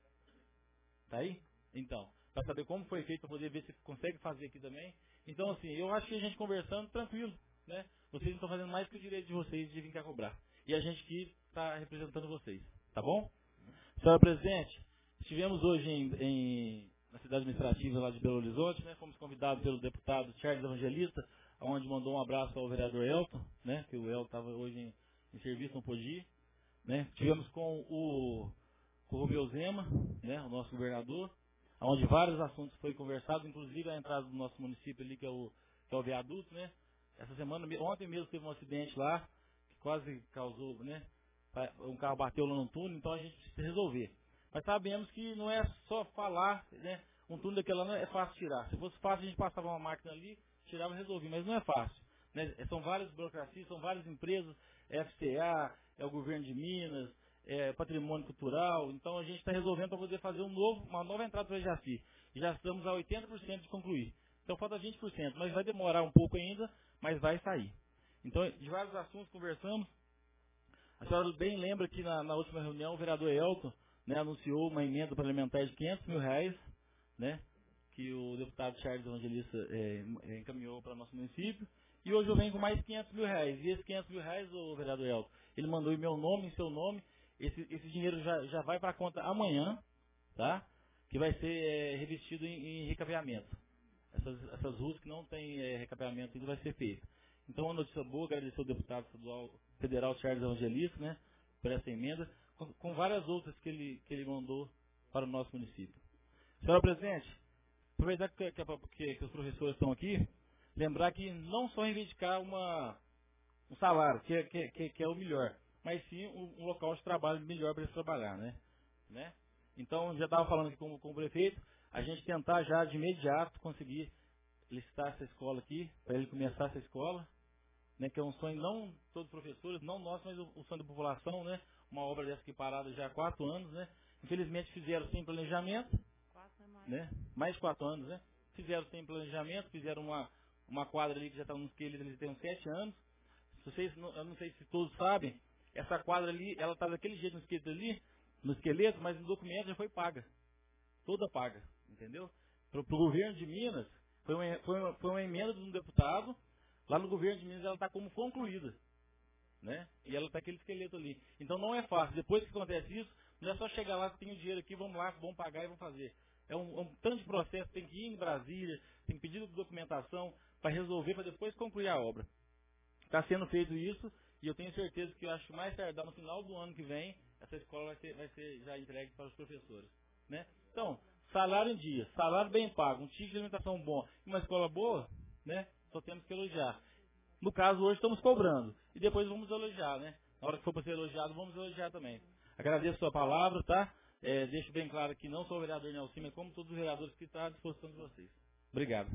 Tá aí? Então, para saber como foi feito, para poder ver se consegue fazer aqui também. Então, assim, eu acho que a gente conversando, tranquilo, né? Vocês não estão fazendo mais que o direito de vocês de vir cá cobrar. E a gente que está representando vocês, tá bom? Senhora presidente, estivemos hoje na cidade administrativa lá de Belo Horizonte, né? Fomos convidados pelo deputado Charles Evangelista, onde mandou um abraço ao vereador Elton, né? Que o Elton estava hoje em serviço, não pôde ir, né? Tivemos com o Rubio Zema, né? O nosso governador, onde vários assuntos foram conversados, inclusive a entrada do nosso município ali, que é o viaduto, né? Essa semana, ontem mesmo teve um acidente lá, que quase causou, né? Um carro bateu lá no túnel, então a gente precisa resolver. Mas sabemos que não é só falar, né? Um túnel daquela não é fácil tirar. Se fosse fácil, a gente passava uma máquina ali, tirava e resolvia, mas não é fácil, né? São várias burocracias, são várias empresas, FCA, é o governo de Minas, patrimônio cultural, então a gente está resolvendo para poder fazer uma nova entrada para o Jaci. E já estamos a 80% de concluir. Então falta 20%, mas vai demorar um pouco ainda, mas vai sair. Então, de vários assuntos conversamos. A senhora bem lembra que na última reunião o vereador Elton, né, anunciou uma emenda parlamentar de R$500 mil, né, que o deputado Charles Evangelista encaminhou para o nosso município. E hoje eu venho com mais R$500 mil. E esses R$500 mil, o vereador Elton, ele mandou em meu nome, em seu nome. Esse dinheiro já vai para a conta amanhã, tá? Que vai ser revestido em recapeamento. Essas ruas que não tem recapeamento ainda vai ser feito. Então, uma notícia boa, agradecer ao deputado federal Charles Evangelista, né, por essa emenda, com várias outras que ele mandou para o nosso município. Senhora presidente, aproveitar que os professores estão aqui, lembrar que não só reivindicar um salário, que é o melhor, mas sim um local de trabalho melhor para eles trabalhar, né? Então, já estava falando aqui com o prefeito, a gente tentar já de imediato conseguir licitar essa escola aqui, para ele começar essa escola, né, que é um sonho não todos os professores, não nosso, mas o sonho da população, né? Uma obra dessa que parada já há 4 anos, né? Infelizmente fizeram sem planejamento, né? Mais de 4 anos, né? Fizeram sem planejamento, fizeram uma quadra ali que já está nos esqueletos, eles têm uns 7 anos. Eu não sei se todos sabem, essa quadra ali, ela está daquele jeito no esqueleto, mas no documento já foi paga. Toda paga, entendeu? Para o governo de Minas, foi uma emenda de um deputado. Lá no governo de Minas ela está como concluída, né? E ela está aquele esqueleto ali. Então não é fácil. Depois que acontece isso, não é só chegar lá, tem o dinheiro aqui, vamos lá, vamos pagar e vamos fazer. É um tanto de processo, tem que ir em Brasília, tem que pedir documentação para resolver, para depois concluir a obra. Está sendo feito isso e eu tenho certeza que eu acho que mais tardar no final do ano que vem, essa escola vai ser já entregue para os professores, né? Então, salário em dia, salário bem pago, um ticket de alimentação bom e uma escola boa, né? Só temos que elogiar. No caso, hoje estamos cobrando. E depois vamos elogiar, né? Na hora que for para ser elogiado, vamos elogiar também. Agradeço a sua palavra, tá? Deixo bem claro que não sou o vereador Nelson, mas como todos os vereadores que estão à disposição de vocês. Obrigado.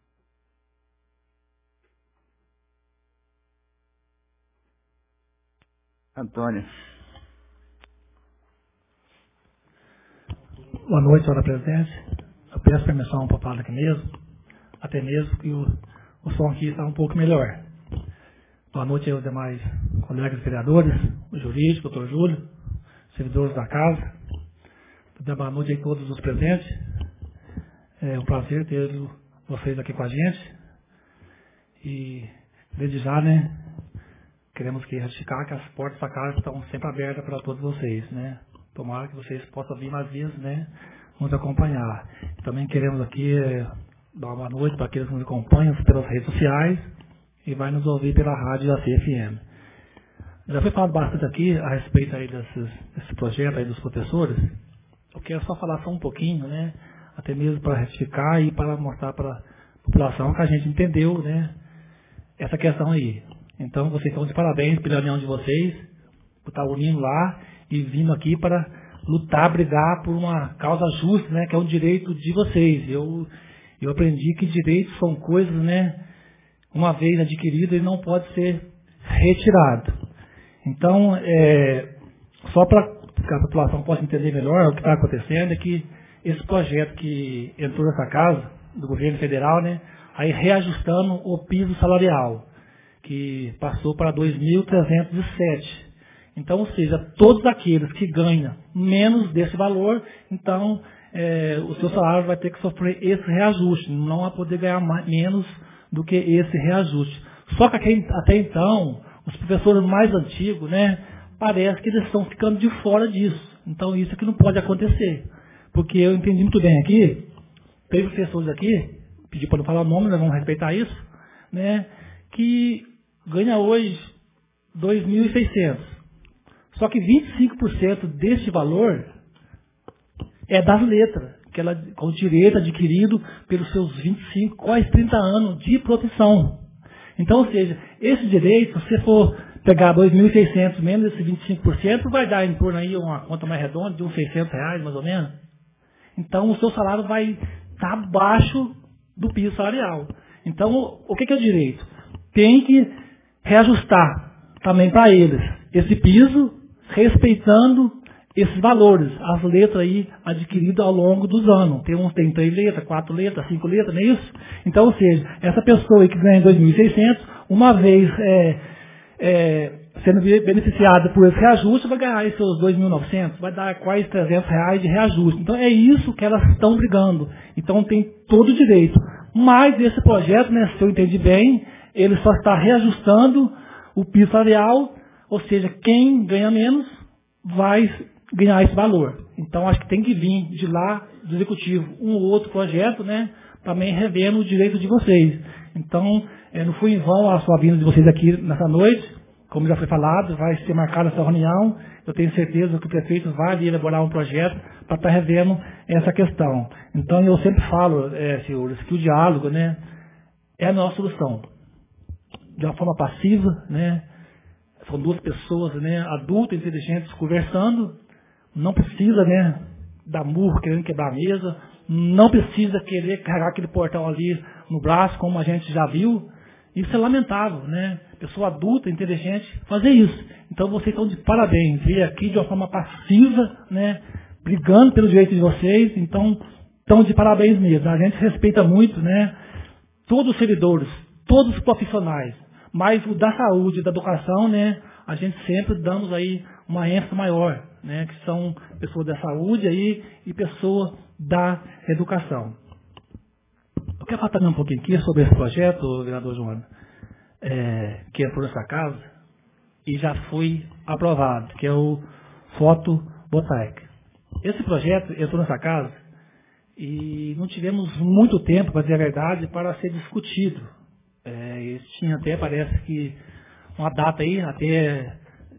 Antônio. Boa noite, senhora presidente. Eu peço permissão para falar aqui mesmo, até mesmo que o som aqui está um pouco melhor. Boa noite aos demais colegas vereadores, o jurídico, o doutor Júlio, servidores da casa. Boa noite a todos os presentes. É um prazer tê-lo vocês aqui com a gente. E, desde já, né, queremos que ratificar que as portas da casa estão sempre abertas para todos vocês, né. Tomara que vocês possam vir mais vezes, né, nos acompanhar. Também queremos aqui dar uma boa noite para aqueles que nos acompanham pelas redes sociais e vai nos ouvir pela rádio da CFM. Já foi falado bastante aqui a respeito aí desse projeto aí dos professores. Eu quero só falar só um pouquinho, né, até mesmo para retificar e para mostrar para a população que a gente entendeu, né, essa questão aí. Então, vocês estão de parabéns pela união de vocês, por estar unindo lá e vindo aqui para lutar, brigar por uma causa justa, né, que é um direito de vocês. Eu aprendi que direitos são coisas, né, uma vez adquirido, ele não pode ser retirado. Então, só para que a população possa entender melhor o que está acontecendo, é que esse projeto que entrou nessa casa, do governo federal, né, aí reajustando o piso salarial, que passou para 2.307. Então, ou seja, todos aqueles que ganham menos desse valor, então o seu salário vai ter que sofrer esse reajuste, não vai poder ganhar menos do que esse reajuste. Só que até então, os professores mais antigos, né, parece que eles estão ficando de fora disso. Então, isso aqui não pode acontecer. Porque eu entendi muito bem aqui, tem professores aqui, pedi para não falar o nome, nós vamos respeitar isso, né, que ganha hoje 2.600. Só que 25% deste valor é das letras, que ela, com o direito adquirido pelos seus 25, quase 30 anos de profissão. Então, ou seja, esse direito, se você for pegar 2.600 menos esse 25%, vai dar em torno aí uma conta mais redonda de uns R$600, mais ou menos. Então, o seu salário vai estar abaixo do piso salarial. Então, o que é o direito? Tem que reajustar também para eles esse piso, respeitando esses valores, as letras aí adquiridas ao longo dos anos. Tem uns tem 3 letras, 4 letras, 5 letras, não é isso? Então, ou seja, essa pessoa aí que ganha 2.600, uma vez sendo beneficiada por esse reajuste, vai ganhar aí seus 2.900, vai dar quase R$300 de reajuste. Então, é isso que elas estão brigando. Então, tem todo o direito. Mas esse projeto, né, se eu entendi bem, ele só está reajustando o piso salarial, ou seja, quem ganha menos vai ganhar esse valor. Então, acho que tem que vir de lá, do executivo, um ou outro projeto, né, também revendo o direito de vocês. Então, não foi em vão a sua vinda de vocês aqui nessa noite, como já foi falado, vai ser marcada essa reunião. Eu tenho certeza que o prefeito vai ali elaborar um projeto para estar revendo essa questão. Então, eu sempre falo, senhores, que o diálogo, né, é a nossa solução. De uma forma passiva, né, são duas pessoas, né, adultas, inteligentes, conversando. Não precisa, né, dar murro querendo quebrar a mesa. Não precisa querer carregar aquele portão ali no braço, como a gente já viu. Isso é lamentável, né? Pessoa adulta, inteligente, fazer isso. Então, vocês estão de parabéns. Vir aqui de uma forma passiva, né, brigando pelo direito de vocês. Então, estão de parabéns mesmo. A gente respeita muito, né, todos os servidores, todos os profissionais. Mas o da saúde e da educação, né, a gente sempre damos aí uma ênfase maior, né, que são pessoas da saúde aí e pessoas da educação. Eu quero falar também um pouquinho aqui sobre esse projeto, vereador Joana, que entrou nessa casa e já foi aprovado, que é o fotovoltaico. Esse projeto entrou nessa casa e não tivemos muito tempo, para dizer a verdade, para ser discutido. Tinha até, parece que, uma data aí, até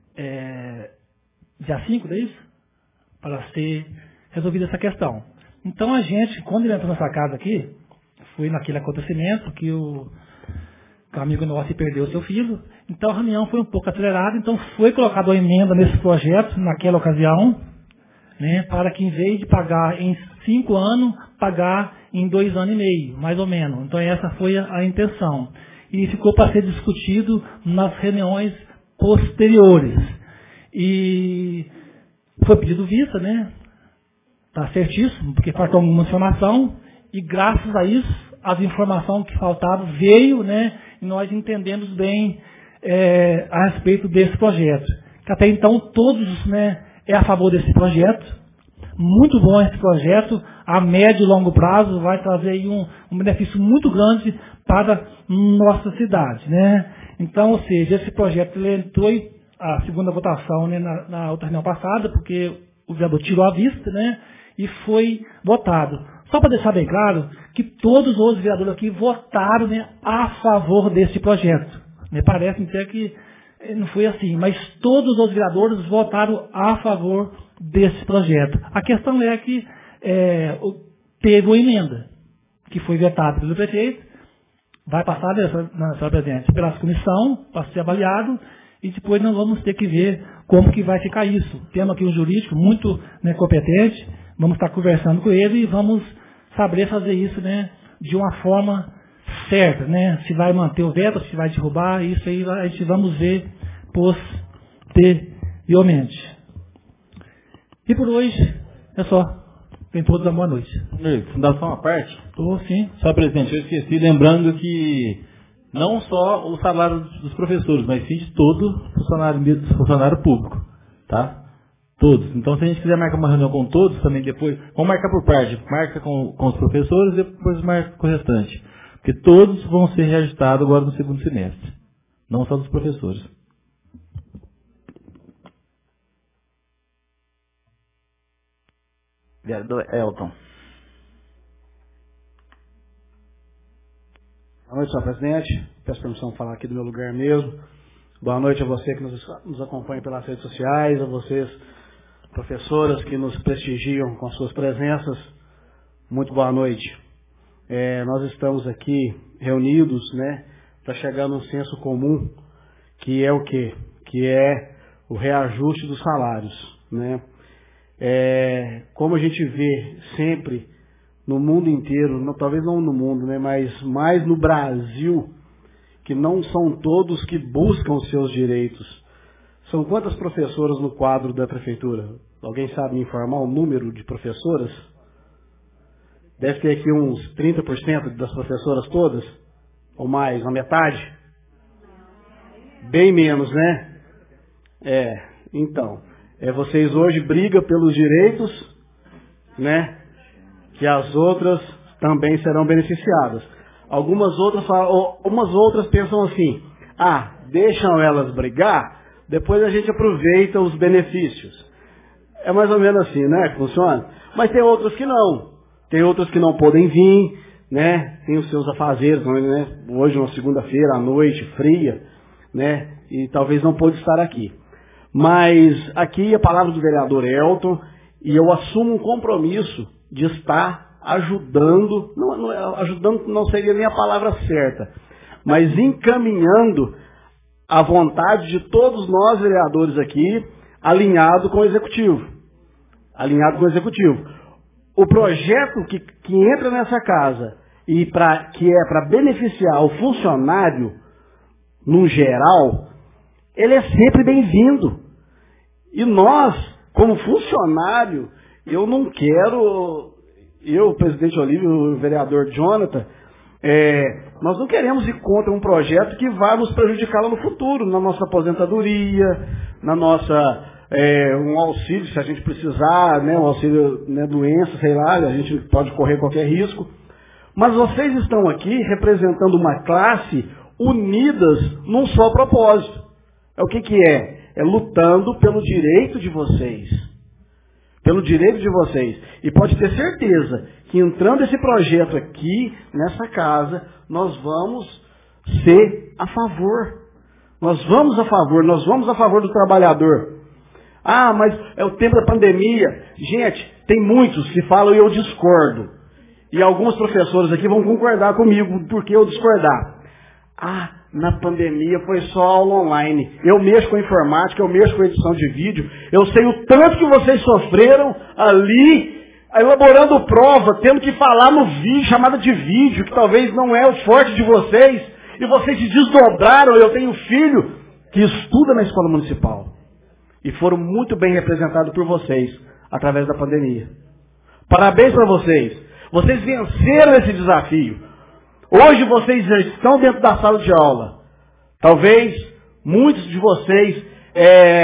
dia 5, não é isso? Para ser resolvida essa questão. Então, a gente, quando ele entrou nessa casa aqui, foi naquele acontecimento que o amigo nosso perdeu o seu filho. Então, a reunião foi um pouco acelerada. Então, foi colocada uma emenda nesse projeto, naquela ocasião, né, para que, em vez de pagar em 5 anos, pagar em 2 anos e meio, mais ou menos. Então, essa foi a intenção. E ficou para ser discutido nas reuniões posteriores. E foi pedido vista, né? Está certíssimo, porque faltou alguma informação. E graças a isso, as informações que faltavam veio, né? E nós entendemos bem a respeito desse projeto. Que até então todos, né, é a favor desse projeto. Muito bom esse projeto. a médio e longo prazo vai trazer aí um benefício muito grande para nossa cidade, né? Então, ou seja, esse projeto ele entrou a segunda votação, né, na outra reunião passada, porque o vereador tirou a vista, né, e foi votado. Só para deixar bem claro que todos os vereadores aqui votaram, né, a favor desse projeto. Me parece até que não foi assim, mas todos os vereadores votaram a favor desse projeto. A questão é que teve uma emenda que foi vetada pelo prefeito, vai passar, senhora presidente, pela comissão para ser avaliado, e depois nós vamos ter que ver como que vai ficar isso. Temos aqui um jurídico muito, né, competente, vamos estar conversando com ele e vamos saber fazer isso, né, de uma forma certa, né? Se vai manter o veto, se vai derrubar, isso aí a gente vamos ver posteriormente. E por hoje é só. Tem todos a boa noite. Fundação à parte? Estou, sim. Só, presidente, eu esqueci, lembrando que não só o salário dos professores, mas sim de todo funcionário público, tá? Todos. Então, se a gente quiser marcar uma reunião com todos, também depois, vamos marcar por parte, marca com os professores e depois marca com o restante. Porque todos vão ser reajustados agora no segundo semestre, não só dos professores. Vereador Elton. Boa noite, senhor presidente. Peço permissão de falar aqui do meu lugar mesmo. Boa noite a você que nos acompanha pelas redes sociais, a vocês, professoras que nos prestigiam com as suas presenças. Muito boa noite. Nós estamos aqui reunidos, né, para chegar num senso comum, que é o quê? Que é o reajuste dos salários, né? Como a gente vê sempre no mundo inteiro, talvez não no mundo, né, mas mais no Brasil, que não são todos que buscam os seus direitos. São quantas professoras no quadro da prefeitura? Alguém sabe me informar o número de professoras? Deve ter aqui uns 30% das professoras todas? Ou mais, uma metade? Bem menos, né? Então, vocês hoje brigam pelos direitos, né? Que as outras também serão beneficiadas. Umas outras pensam assim, deixam elas brigar, depois a gente aproveita os benefícios. É mais ou menos assim, né, que funciona? Mas tem outras que não. Tem outras que não podem vir, né? Tem os seus afazeres, né? Hoje, uma segunda-feira, à noite, fria, né? E talvez não pôde estar aqui. Mas aqui a palavra do vereador Elton, e eu assumo um compromisso de estar ajudando, ajudando não seria nem a palavra certa, mas encaminhando a vontade de todos nós vereadores aqui, alinhado com o executivo. Alinhado com o executivo. O projeto que entra nessa casa e que é para beneficiar o funcionário, no geral, ele é sempre bem-vindo. E nós, como funcionário, eu não quero, o presidente Olívio, o vereador Jonathan, nós não queremos ir contra um projeto que vai nos prejudicar lá no futuro, na nossa aposentadoria, na nossa, um auxílio, se a gente precisar, né, um auxílio, né, doença, sei lá, a gente pode correr qualquer risco. Mas vocês estão aqui representando uma classe unidas num só propósito. O que é? É lutando pelo direito de vocês. Pelo direito de vocês. E pode ter certeza que entrando esse projeto aqui, nessa casa, nós vamos ser a favor. Nós vamos a favor do trabalhador. Mas é o tempo da pandemia. Gente, tem muitos que falam e eu discordo. E alguns professores aqui vão concordar comigo porque eu discordar. Na pandemia foi só aula online. Eu mexo com informática, eu mexo com edição de vídeo. Eu sei o tanto que vocês sofreram ali, elaborando prova, tendo que falar no vídeo, chamada de vídeo, que talvez não é o forte de vocês. E vocês se desdobraram. Eu tenho filho que estuda na escola municipal. E foram muito bem representados por vocês, através da pandemia. Parabéns para vocês. Vocês venceram esse desafio. Hoje vocês já estão dentro da sala de aula. Talvez muitos de vocês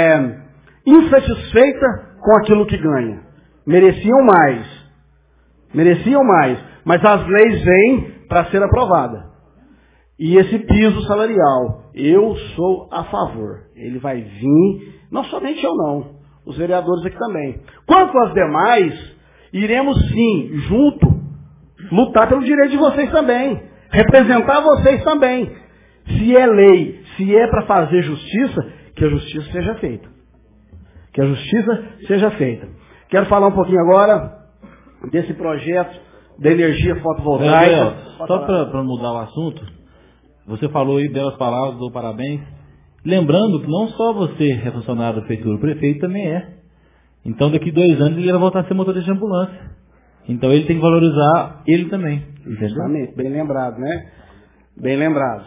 insatisfeitos com aquilo que ganha. Mereciam mais. Mereciam mais. Mas as leis vêm para ser aprovada. E esse piso salarial, eu sou a favor. Ele vai vir, não somente eu não, os vereadores aqui também. Quanto às demais, iremos sim, junto, lutar pelo direito de vocês também. Representar vocês também. Se é lei, se é para fazer justiça, que a justiça seja feita. Que a justiça seja feita. Quero falar um pouquinho agora desse projeto da energia fotovoltaica. Só para mudar o assunto, você falou aí belas palavras, dou parabéns. Lembrando que não só você é funcionário da prefeitura, o prefeito também é. Então daqui 2 anos ele vai voltar a ser motorista de ambulância. Então ele tem que valorizar ele também. Justamente, bem lembrado, né? Bem lembrado,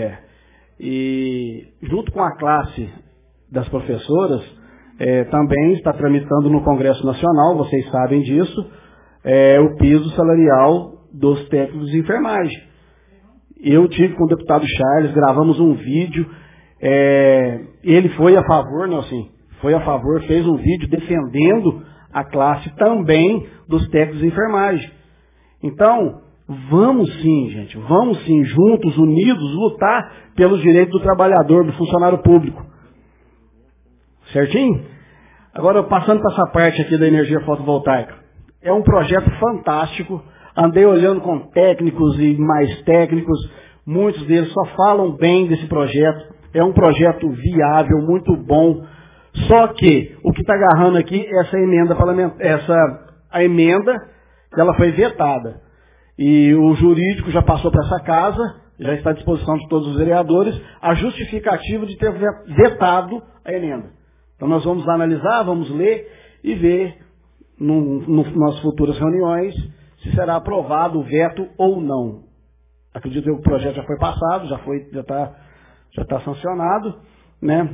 E junto com a classe das professoras, também está tramitando no Congresso Nacional, vocês sabem disso, o piso salarial dos técnicos de enfermagem. Eu tive com o deputado Charles, gravamos um vídeo, ele foi a favor, Nelson, foi a favor, fez um vídeo defendendo a classe também dos técnicos de enfermagem. Então, vamos sim, gente, vamos sim, juntos, unidos, lutar pelos direitos do trabalhador, do funcionário público. Certinho? Agora, passando para essa parte aqui da energia fotovoltaica. É um projeto fantástico. Andei olhando com técnicos e mais técnicos. Muitos deles só falam bem desse projeto. É um projeto viável, muito bom. Só que o que está agarrando aqui é essa emenda parlamentar, a emenda que ela foi vetada. E o jurídico já passou para essa casa, já está à disposição de todos os vereadores, a justificativa de ter vetado a emenda. Então nós vamos analisar, vamos ler e ver nas futuras reuniões se será aprovado o veto ou não. Acredito que o projeto já foi passado, já está sancionado, né?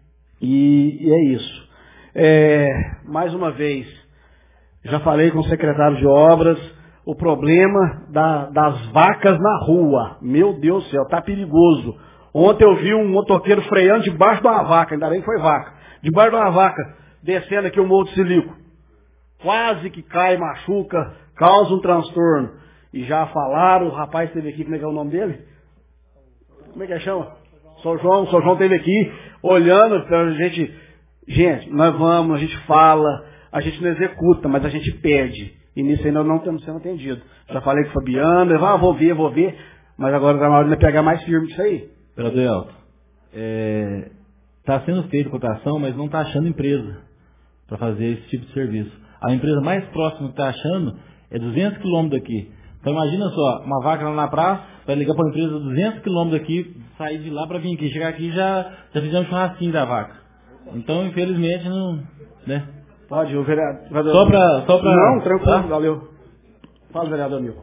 E é isso. Mais uma vez, já falei com o secretário de obras, o problema das vacas na rua. Meu Deus do céu, tá perigoso. Ontem eu vi um motoqueiro freando debaixo de uma vaca, ainda bem que foi vaca. Debaixo de uma vaca, descendo aqui o Morro do Silico. Quase que cai, machuca, causa um transtorno. E já falaram, o rapaz esteve aqui, como é que é o nome dele? Como é que chama? São João esteve aqui, olhando pra gente. Gente, nós vamos, a gente fala, a gente não executa, mas a gente pede. E nisso ainda não estamos sendo atendidos. Já falei com o Fabiano, vou ver, mas agora está na hora de pegar mais firme disso aí. Vereador Elton, está sendo feita cotação, mas não está achando empresa para fazer esse tipo de serviço. A empresa mais próxima que está achando é 200 quilômetros daqui. Então imagina só, uma vaca lá na praça, vai ligar para uma empresa 200 quilômetros daqui, sair de lá para vir aqui. Chegar aqui já fizemos um churrasquinho da vaca. Então, infelizmente, não... né? Pode, o vereador... Só para... Não, tranquilo, tá? Valeu. Fala, vereador Milton.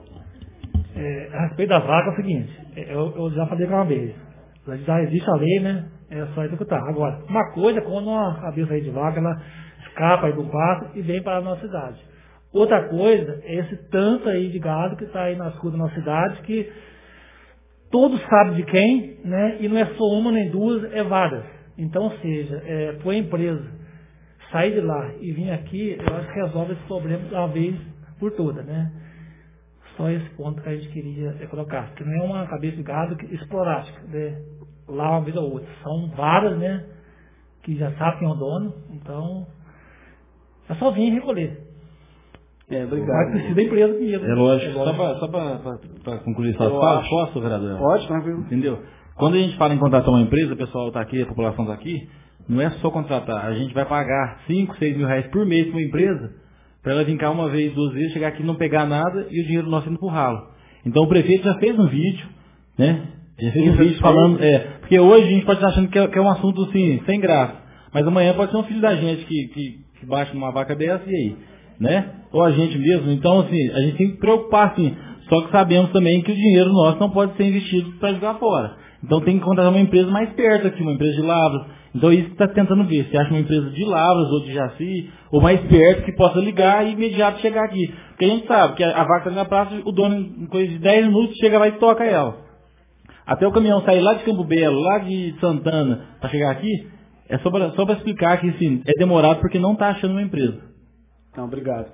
A respeito da vaca é o seguinte, eu já falei uma vez, já existe a lei, né? É só executar. Agora, uma coisa é quando uma cabeça aí de vaca, ela escapa aí do pasto e vem para a nossa cidade. Outra coisa é esse tanto aí de gado que está aí nas ruas da nossa cidade, que todos sabem de quem, né? E não é só uma nem duas, é várias. Então, ou seja, foi a empresa sair de lá e vir aqui, eu acho que resolve esse problema de uma vez por toda, né? Só esse ponto que a gente queria colocar. Que não é uma cabeça de gado esporádica, né? Lá uma vez ou outra. São várias, né? Que já sabem quem é o dono. Então, é só vir e recolher. Obrigado. Mas precisa da empresa mesmo. É lógico. Só para concluir sua fala, posso, vereador? Pode, tranquilo. Entendeu? Quando a gente fala em contratar uma empresa, o pessoal está aqui, a população está aqui, não é só contratar. A gente vai pagar 5, 6 mil reais por mês para uma empresa, para ela vir cá uma vez, 2 vezes, chegar aqui e não pegar nada e o dinheiro nosso indo pro ralo. Então o prefeito já fez um vídeo, né? Já fez um vídeo falando, porque hoje a gente pode estar achando que é um assunto assim, sem graça. Mas amanhã pode ser um filho da gente que bate numa vaca dessa e aí, né? Ou a gente mesmo. Então, assim, a gente tem que preocupar, assim. Só que sabemos também que o dinheiro nosso não pode ser investido para jogar fora. Então tem que contratar uma empresa mais perto aqui, uma empresa de Lavras. Então isso que está tentando ver. Se acha uma empresa de Lavras ou de Jaci, ou mais perto, que possa ligar e imediato chegar aqui. Porque a gente sabe que a vaca está na praça, o dono, em coisa de 10 minutos, chega lá e toca ela. Até o caminhão sair lá de Campo Belo, lá de Santana, para chegar aqui, é só para explicar que assim, é demorado porque não está achando uma empresa. Não, obrigado.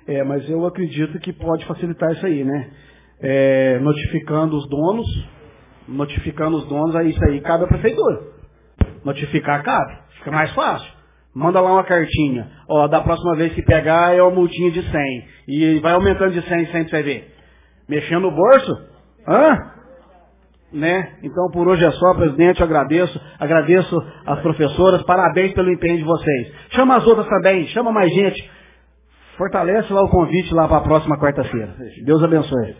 Mas eu acredito que pode facilitar isso aí, né? Notificando os donos, aí isso aí cabe à prefeitura. Notificar cabe, fica mais fácil. Manda lá uma cartinha. Ó, da próxima vez que pegar é uma multinha de 100. E vai aumentando de 100 em 100 pra você ver. Mexendo no bolso? Né? Então por hoje é só, presidente, eu agradeço às professoras, parabéns pelo empenho de vocês. Chama as outras também, chama mais gente. Fortalece lá o convite lá para a próxima quarta-feira. Deus abençoe.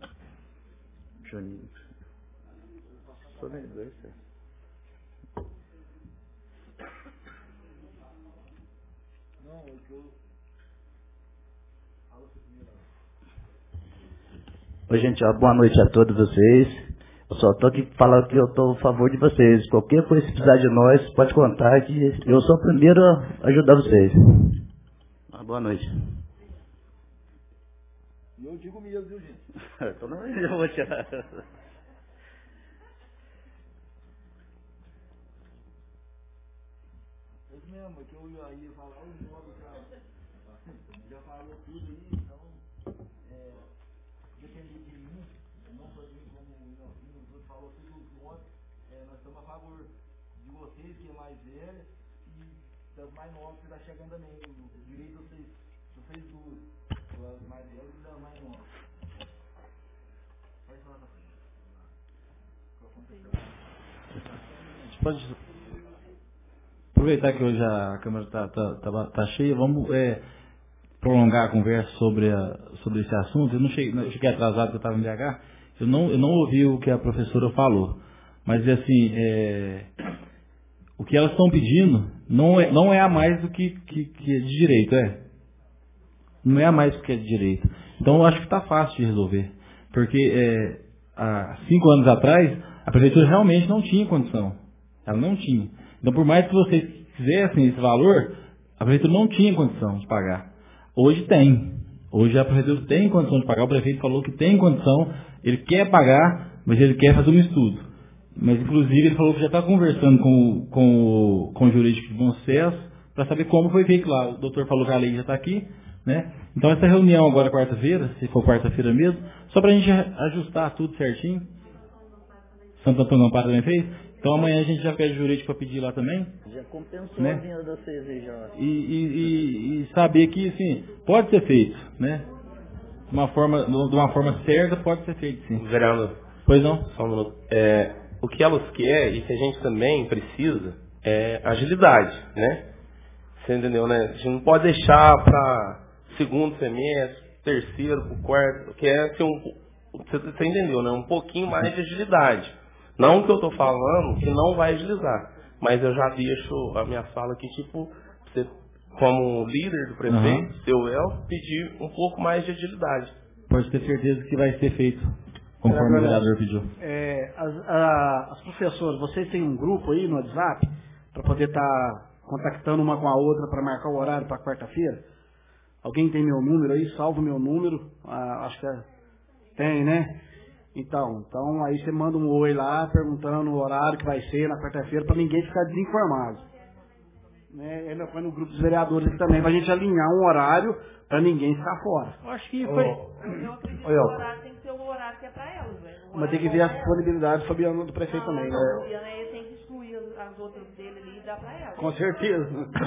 Oi, gente, boa noite a todos vocês. Eu só estou aqui falando que eu estou a favor de vocês. Qualquer coisa que precisar de nós, pode contar que eu sou o primeiro a ajudar vocês. Boa noite. E eu digo mesmo, viu, gente? Então não, eu vou tirar. Isso mesmo, que eu ia falar o modo já falou tudo aí, então depende de mim, não só de mim como o Nelsinho, falou tudo os modos, nós estamos a favor de vocês, que é mais velha, e das mais novas que está chegando também, o direito vocês duas, as mais velhas e das mais novas. Pode falar na frente. Pode aproveitar que hoje a câmera tá cheia, vamos prolongar a conversa sobre esse assunto. Eu cheguei atrasado porque eu estava em BH, eu não ouvi o que a professora falou, mas assim, o que elas estão pedindo não é a mais do que é de direito, não é a mais do que é de direito. Então eu acho que está fácil de resolver, porque há 5 anos atrás a prefeitura realmente não tinha condição, ela não tinha. Então, por mais que vocês quisessem esse valor, a prefeitura não tinha condição de pagar. Hoje tem. Hoje a prefeitura tem condição de pagar. O prefeito falou que tem condição, ele quer pagar, mas ele quer fazer um estudo. Mas, inclusive, ele falou que já está conversando com o jurídico de bom sucesso para saber como foi feito lá. O doutor falou que a lei já está aqui, né? Então, essa reunião agora, quarta-feira, se for quarta-feira mesmo, só para a gente ajustar tudo certinho. Santo Antônio Amparo também fez? Então amanhã a gente já pede o jurídico para pedir lá também. Já compensou, né? A vinda de vocês aí já. E saber que, assim, pode ser feito, né? De uma forma certa, pode ser feito, sim. Vereador. Pois não? Só um minuto. O que elas querem e que a gente também precisa é agilidade, né? Você entendeu, né? A gente não pode deixar para segundo semestre, terceiro, pro quarto, que é assim, você entendeu, né? Um pouquinho mais de agilidade. Não que eu estou falando que não vai agilizar, mas eu já deixo a minha fala aqui, tipo, você, como líder do prefeito, seu El, pedir um pouco mais de agilidade. Pode ter certeza que vai ser feito, conforme o vereador pediu. As professoras, vocês têm um grupo aí no WhatsApp, para poder estar contactando uma com a outra para marcar o horário para quarta-feira? Alguém tem meu número aí? Salva o meu número. Acho que tem, né? Então aí você manda um oi lá, perguntando o horário que vai ser na quarta-feira, para ninguém ficar desinformado. Né? Ele põe no grupo dos vereadores aqui também, para a gente alinhar um horário, para ninguém ficar fora. Eu acho que foi... Eu acredito que o horário tem que ser o horário que é para elas, velho. Mas tem que ver a disponibilidade do Fabiano, do prefeito também. Né? O Fabiano aí tem que excluir as outras dele ali e dar para elas. Com certeza.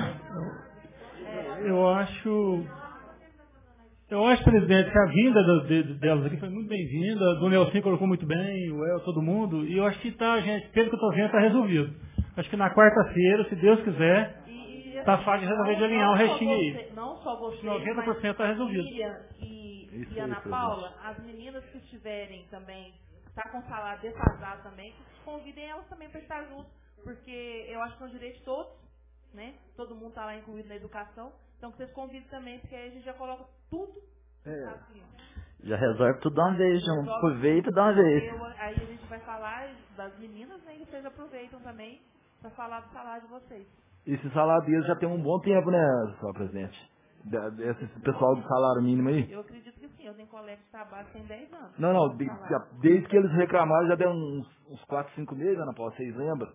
Eu acho, presidente, que a vinda delas aqui foi muito bem-vinda. Do Nelson colocou muito bem, o El, todo mundo. E eu acho que tá, gente, pelo que eu estou vendo, está resolvido. Acho que na quarta-feira, se Deus quiser, está fácil de resolver de alinhar o restinho aí. Não só você, 90% está resolvido. E Ana Paula, as meninas que estiverem também, tá com salário defasado também, que convidem elas também para estar junto. Porque eu acho que são direitos de todos, né? Todo mundo está lá incluído na educação. Então que vocês convidem também, porque aí a gente já coloca tudo assim. Já resolve tudo de uma vez, aproveita de uma vez. Aí a gente vai falar das meninas, né? E vocês aproveitam também para falar do salário de vocês. Esse salário deles já tem um bom tempo, né, senhor presidente? Esse pessoal do salário mínimo aí? Eu acredito que sim, eu tenho colega de trabalho que tem 10 anos. Não, desde que eles reclamaram já deu uns 4, 5 meses, Ana Paula, vocês lembram?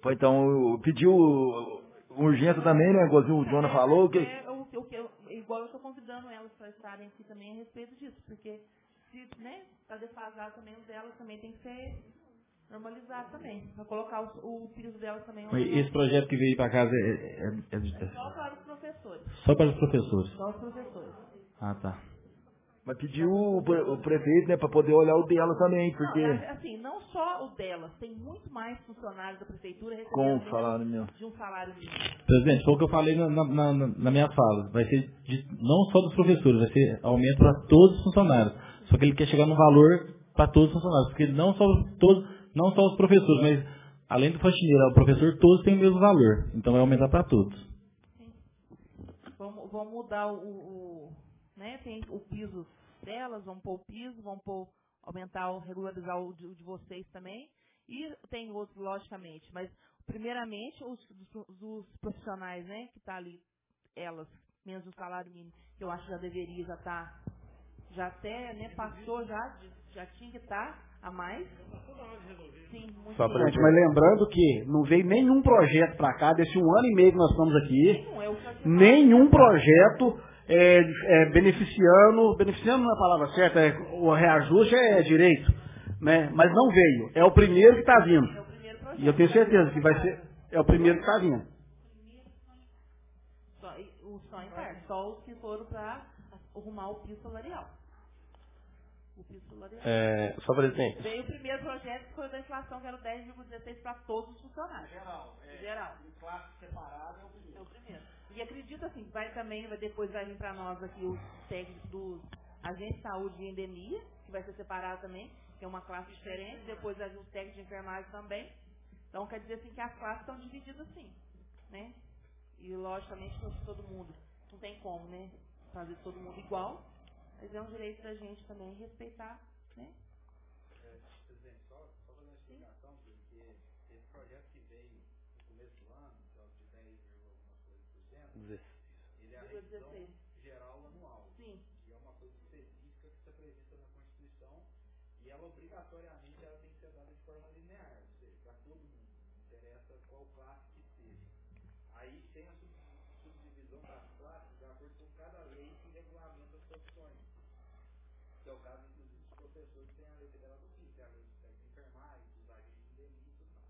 Foi, então, pediu urgência também, né? Igual o Jonas falou. Igual eu estou convidando elas para estarem aqui também a respeito disso, porque se, né, está defasado também, o delas também tem que ser normalizado também, para colocar o piso delas também. Esse projeto que veio para casa só para os professores. Só para os professores? Só os professores. Ah, tá. Mas pediu o prefeito, né, para poder olhar o dela também, porque... Não, assim, não só o delas, tem muito mais funcionários da prefeitura com recebendo salário mínimo. de um salário mínimo. Presidente, foi o que eu falei na minha fala. Vai ser não só dos professores, vai ser aumento para todos os funcionários. Só que ele quer chegar no valor para todos os funcionários, porque não só os professores, mas além do faxineiro, o professor, todos têm o mesmo valor. Então vai aumentar para todos. Sim. Vamos mudar né, tem o piso delas, vamos pôr o piso, aumentar, regularizar o de vocês também. E tem outros, logicamente, mas primeiramente os profissionais, né, que tá ali, elas, menos o salário mínimo, que eu acho que já deveria já até, né, passou já tinha que estar a mais. Sim, muito bom. Mas lembrando que não veio nenhum projeto para cá, desse 1 ano e meio que nós estamos aqui, nenhum projeto beneficiando não é a palavra certa, o reajuste é direito, né? Mas não veio, é o primeiro que está vindo. E eu tenho certeza que vai ser, é o primeiro que está vindo. Só os que foram para arrumar o piso salarial. Só presidente. Veio o primeiro projeto que foi da inflação, que era o 10,16 para todos os funcionários. Geral. Em classe separada é o primeiro. E acredito assim, depois vai vir para nós aqui os técnicos dos agentes de saúde e endemia, que vai ser separado também, que é uma classe diferente, depois vai vir os técnicos de enfermagem também. Então quer dizer assim que as classes estão divididas assim, né? E logicamente todo mundo, não tem como, né? Fazer todo mundo igual, mas é um direito da gente também respeitar, né? Presidente, só fazer uma explicação, porque esse projeto que veio no começo do ano, de 10, algumas coisas por cento, ele é a revisão geral anual. Sim. Que é uma coisa específica que está prevista na Constituição e ela obrigatoriamente tem que ser dada de forma linear, ou seja, para todo mundo, não interessa qual classe que seja. Aí tem a subdivisão das classes de acordo com cada lei que regulamenta as profissões. Que é o caso, inclusive, dos professores que tem a lei federal do PIB, tem a lei dos técnicos de enfermagem, dos agentes de delito e tudo mais.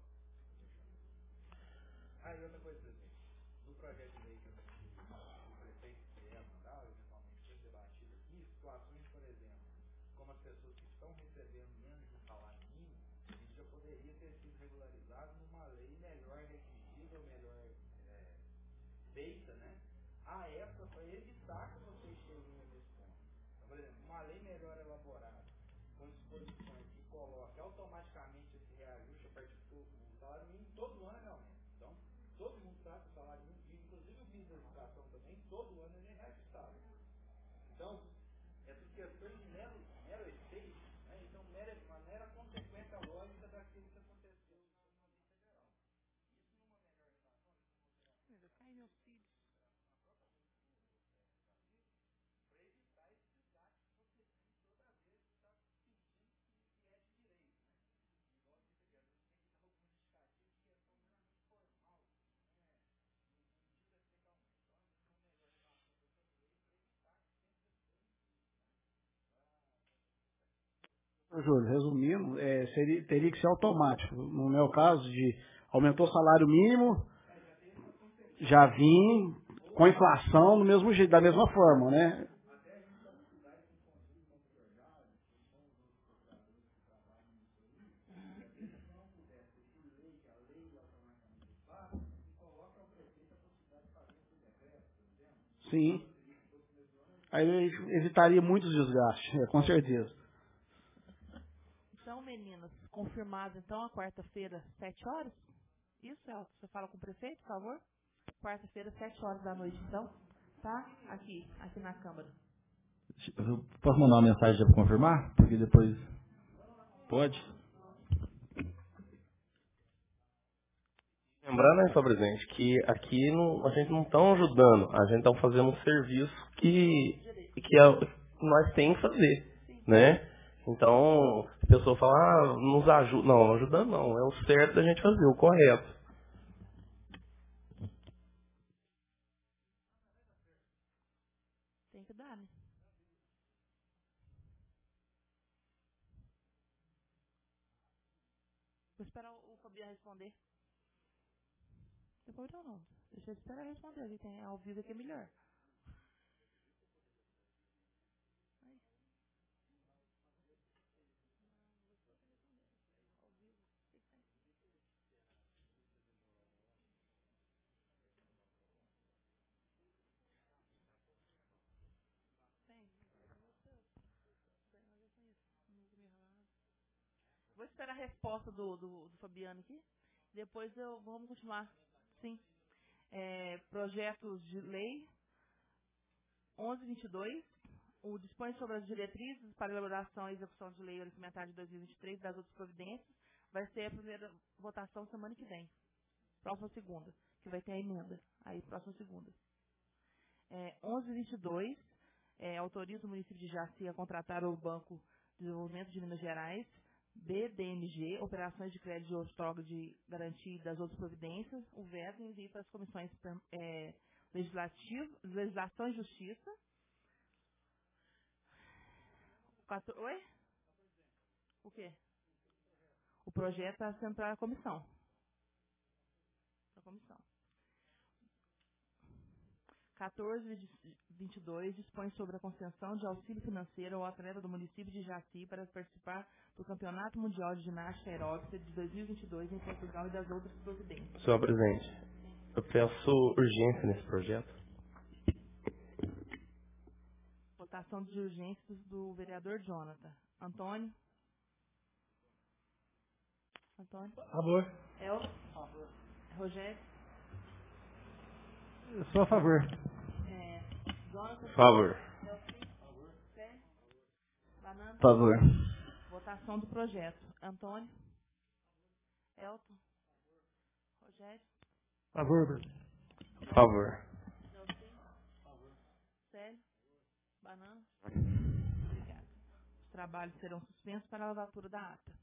Aí outra coisa, presidente, no projeto de lei que o prefeito quer mandar, eventualmente ser debatido aqui, situações, por exemplo, como as pessoas que estão recebendo menos de um salário mínimo, isso já poderia ter sido regularizado numa lei melhor redigida, melhor feita, né? A época para evitar que vocês cheguem nesse ponto. Então, por exemplo, uma lei melhor elaborada, com disposições que coloque automaticamente esse reajuste a partir do salário mínimo, todo ano é aumento. Então, todo mundo sabe que o salário mínimo, inclusive o piso da educação também, todo ano ele é reajustado. Então, essas questões de mero efeito, né? Então, uma mera consequência lógica daquilo que aconteceu na lei federal. Isso numa melhor relação, Júlio, resumindo, teria que ser automático. No meu caso, aumentou o salário mínimo, já vim com a inflação do mesmo jeito, da mesma forma, né? Sim. Aí evitaria muitos desgastes, com certeza. Então, meninas, confirmado então a quarta-feira, 7 horas? Isso, Elton? Você fala com o prefeito, por favor? Quarta-feira, 7 horas da noite, então? Tá? Aqui na Câmara. Eu posso mandar uma mensagem para confirmar? Porque depois... Pode? Lembrando, né, senhor presidente, que aqui a gente não está ajudando, a gente está fazendo um serviço que nós temos que fazer, né? Então, a pessoa fala, nos ajuda. Não ajudando não. É o certo da gente fazer, o correto. Tem que dar, né? Vou esperar o Fabiano responder. Depois não. Deixa eu esperar responder. Ele tem ao vivo que é melhor. Vou esperar a resposta do Fabiano aqui. Depois vamos continuar. Sim. Projetos de lei 1122. O dispõe sobre as diretrizes para elaboração e execução de lei orçamentária de 2023 das outras providências. Vai ser a primeira votação semana que vem. Próxima segunda. Que vai ter a emenda. Aí, próxima segunda. 1122. Autoriza o município de Jaci a contratar o Banco de Desenvolvimento de Minas Gerais, BDMG, operações de crédito de outorga de garantia e das outras providências, o veto e envio para as comissões Legislação e Justiça. Oi? O quê? O projeto está sendo para a comissão. Para a comissão. 1422 dispõe sobre a concessão de auxílio financeiro ao atleta do município de Jaci para participar do Campeonato Mundial de Ginástica Aeróbica de 2022 em Portugal e das outras providências. Senhor presidente, eu peço urgência nesse projeto. Votação de urgências do vereador Jonathan. Antônio? Antônio? Favor. Elton? Favor. Rogério? Eu sou a favor. Jonathan? Favor. Favor. Fé? Banana? Favor. Votação do projeto. Antônio? Elton? Rogério? Favor. Favor. Favor. Célio? Banana? Obrigada. Os trabalhos serão suspensos para a lavatura da ata.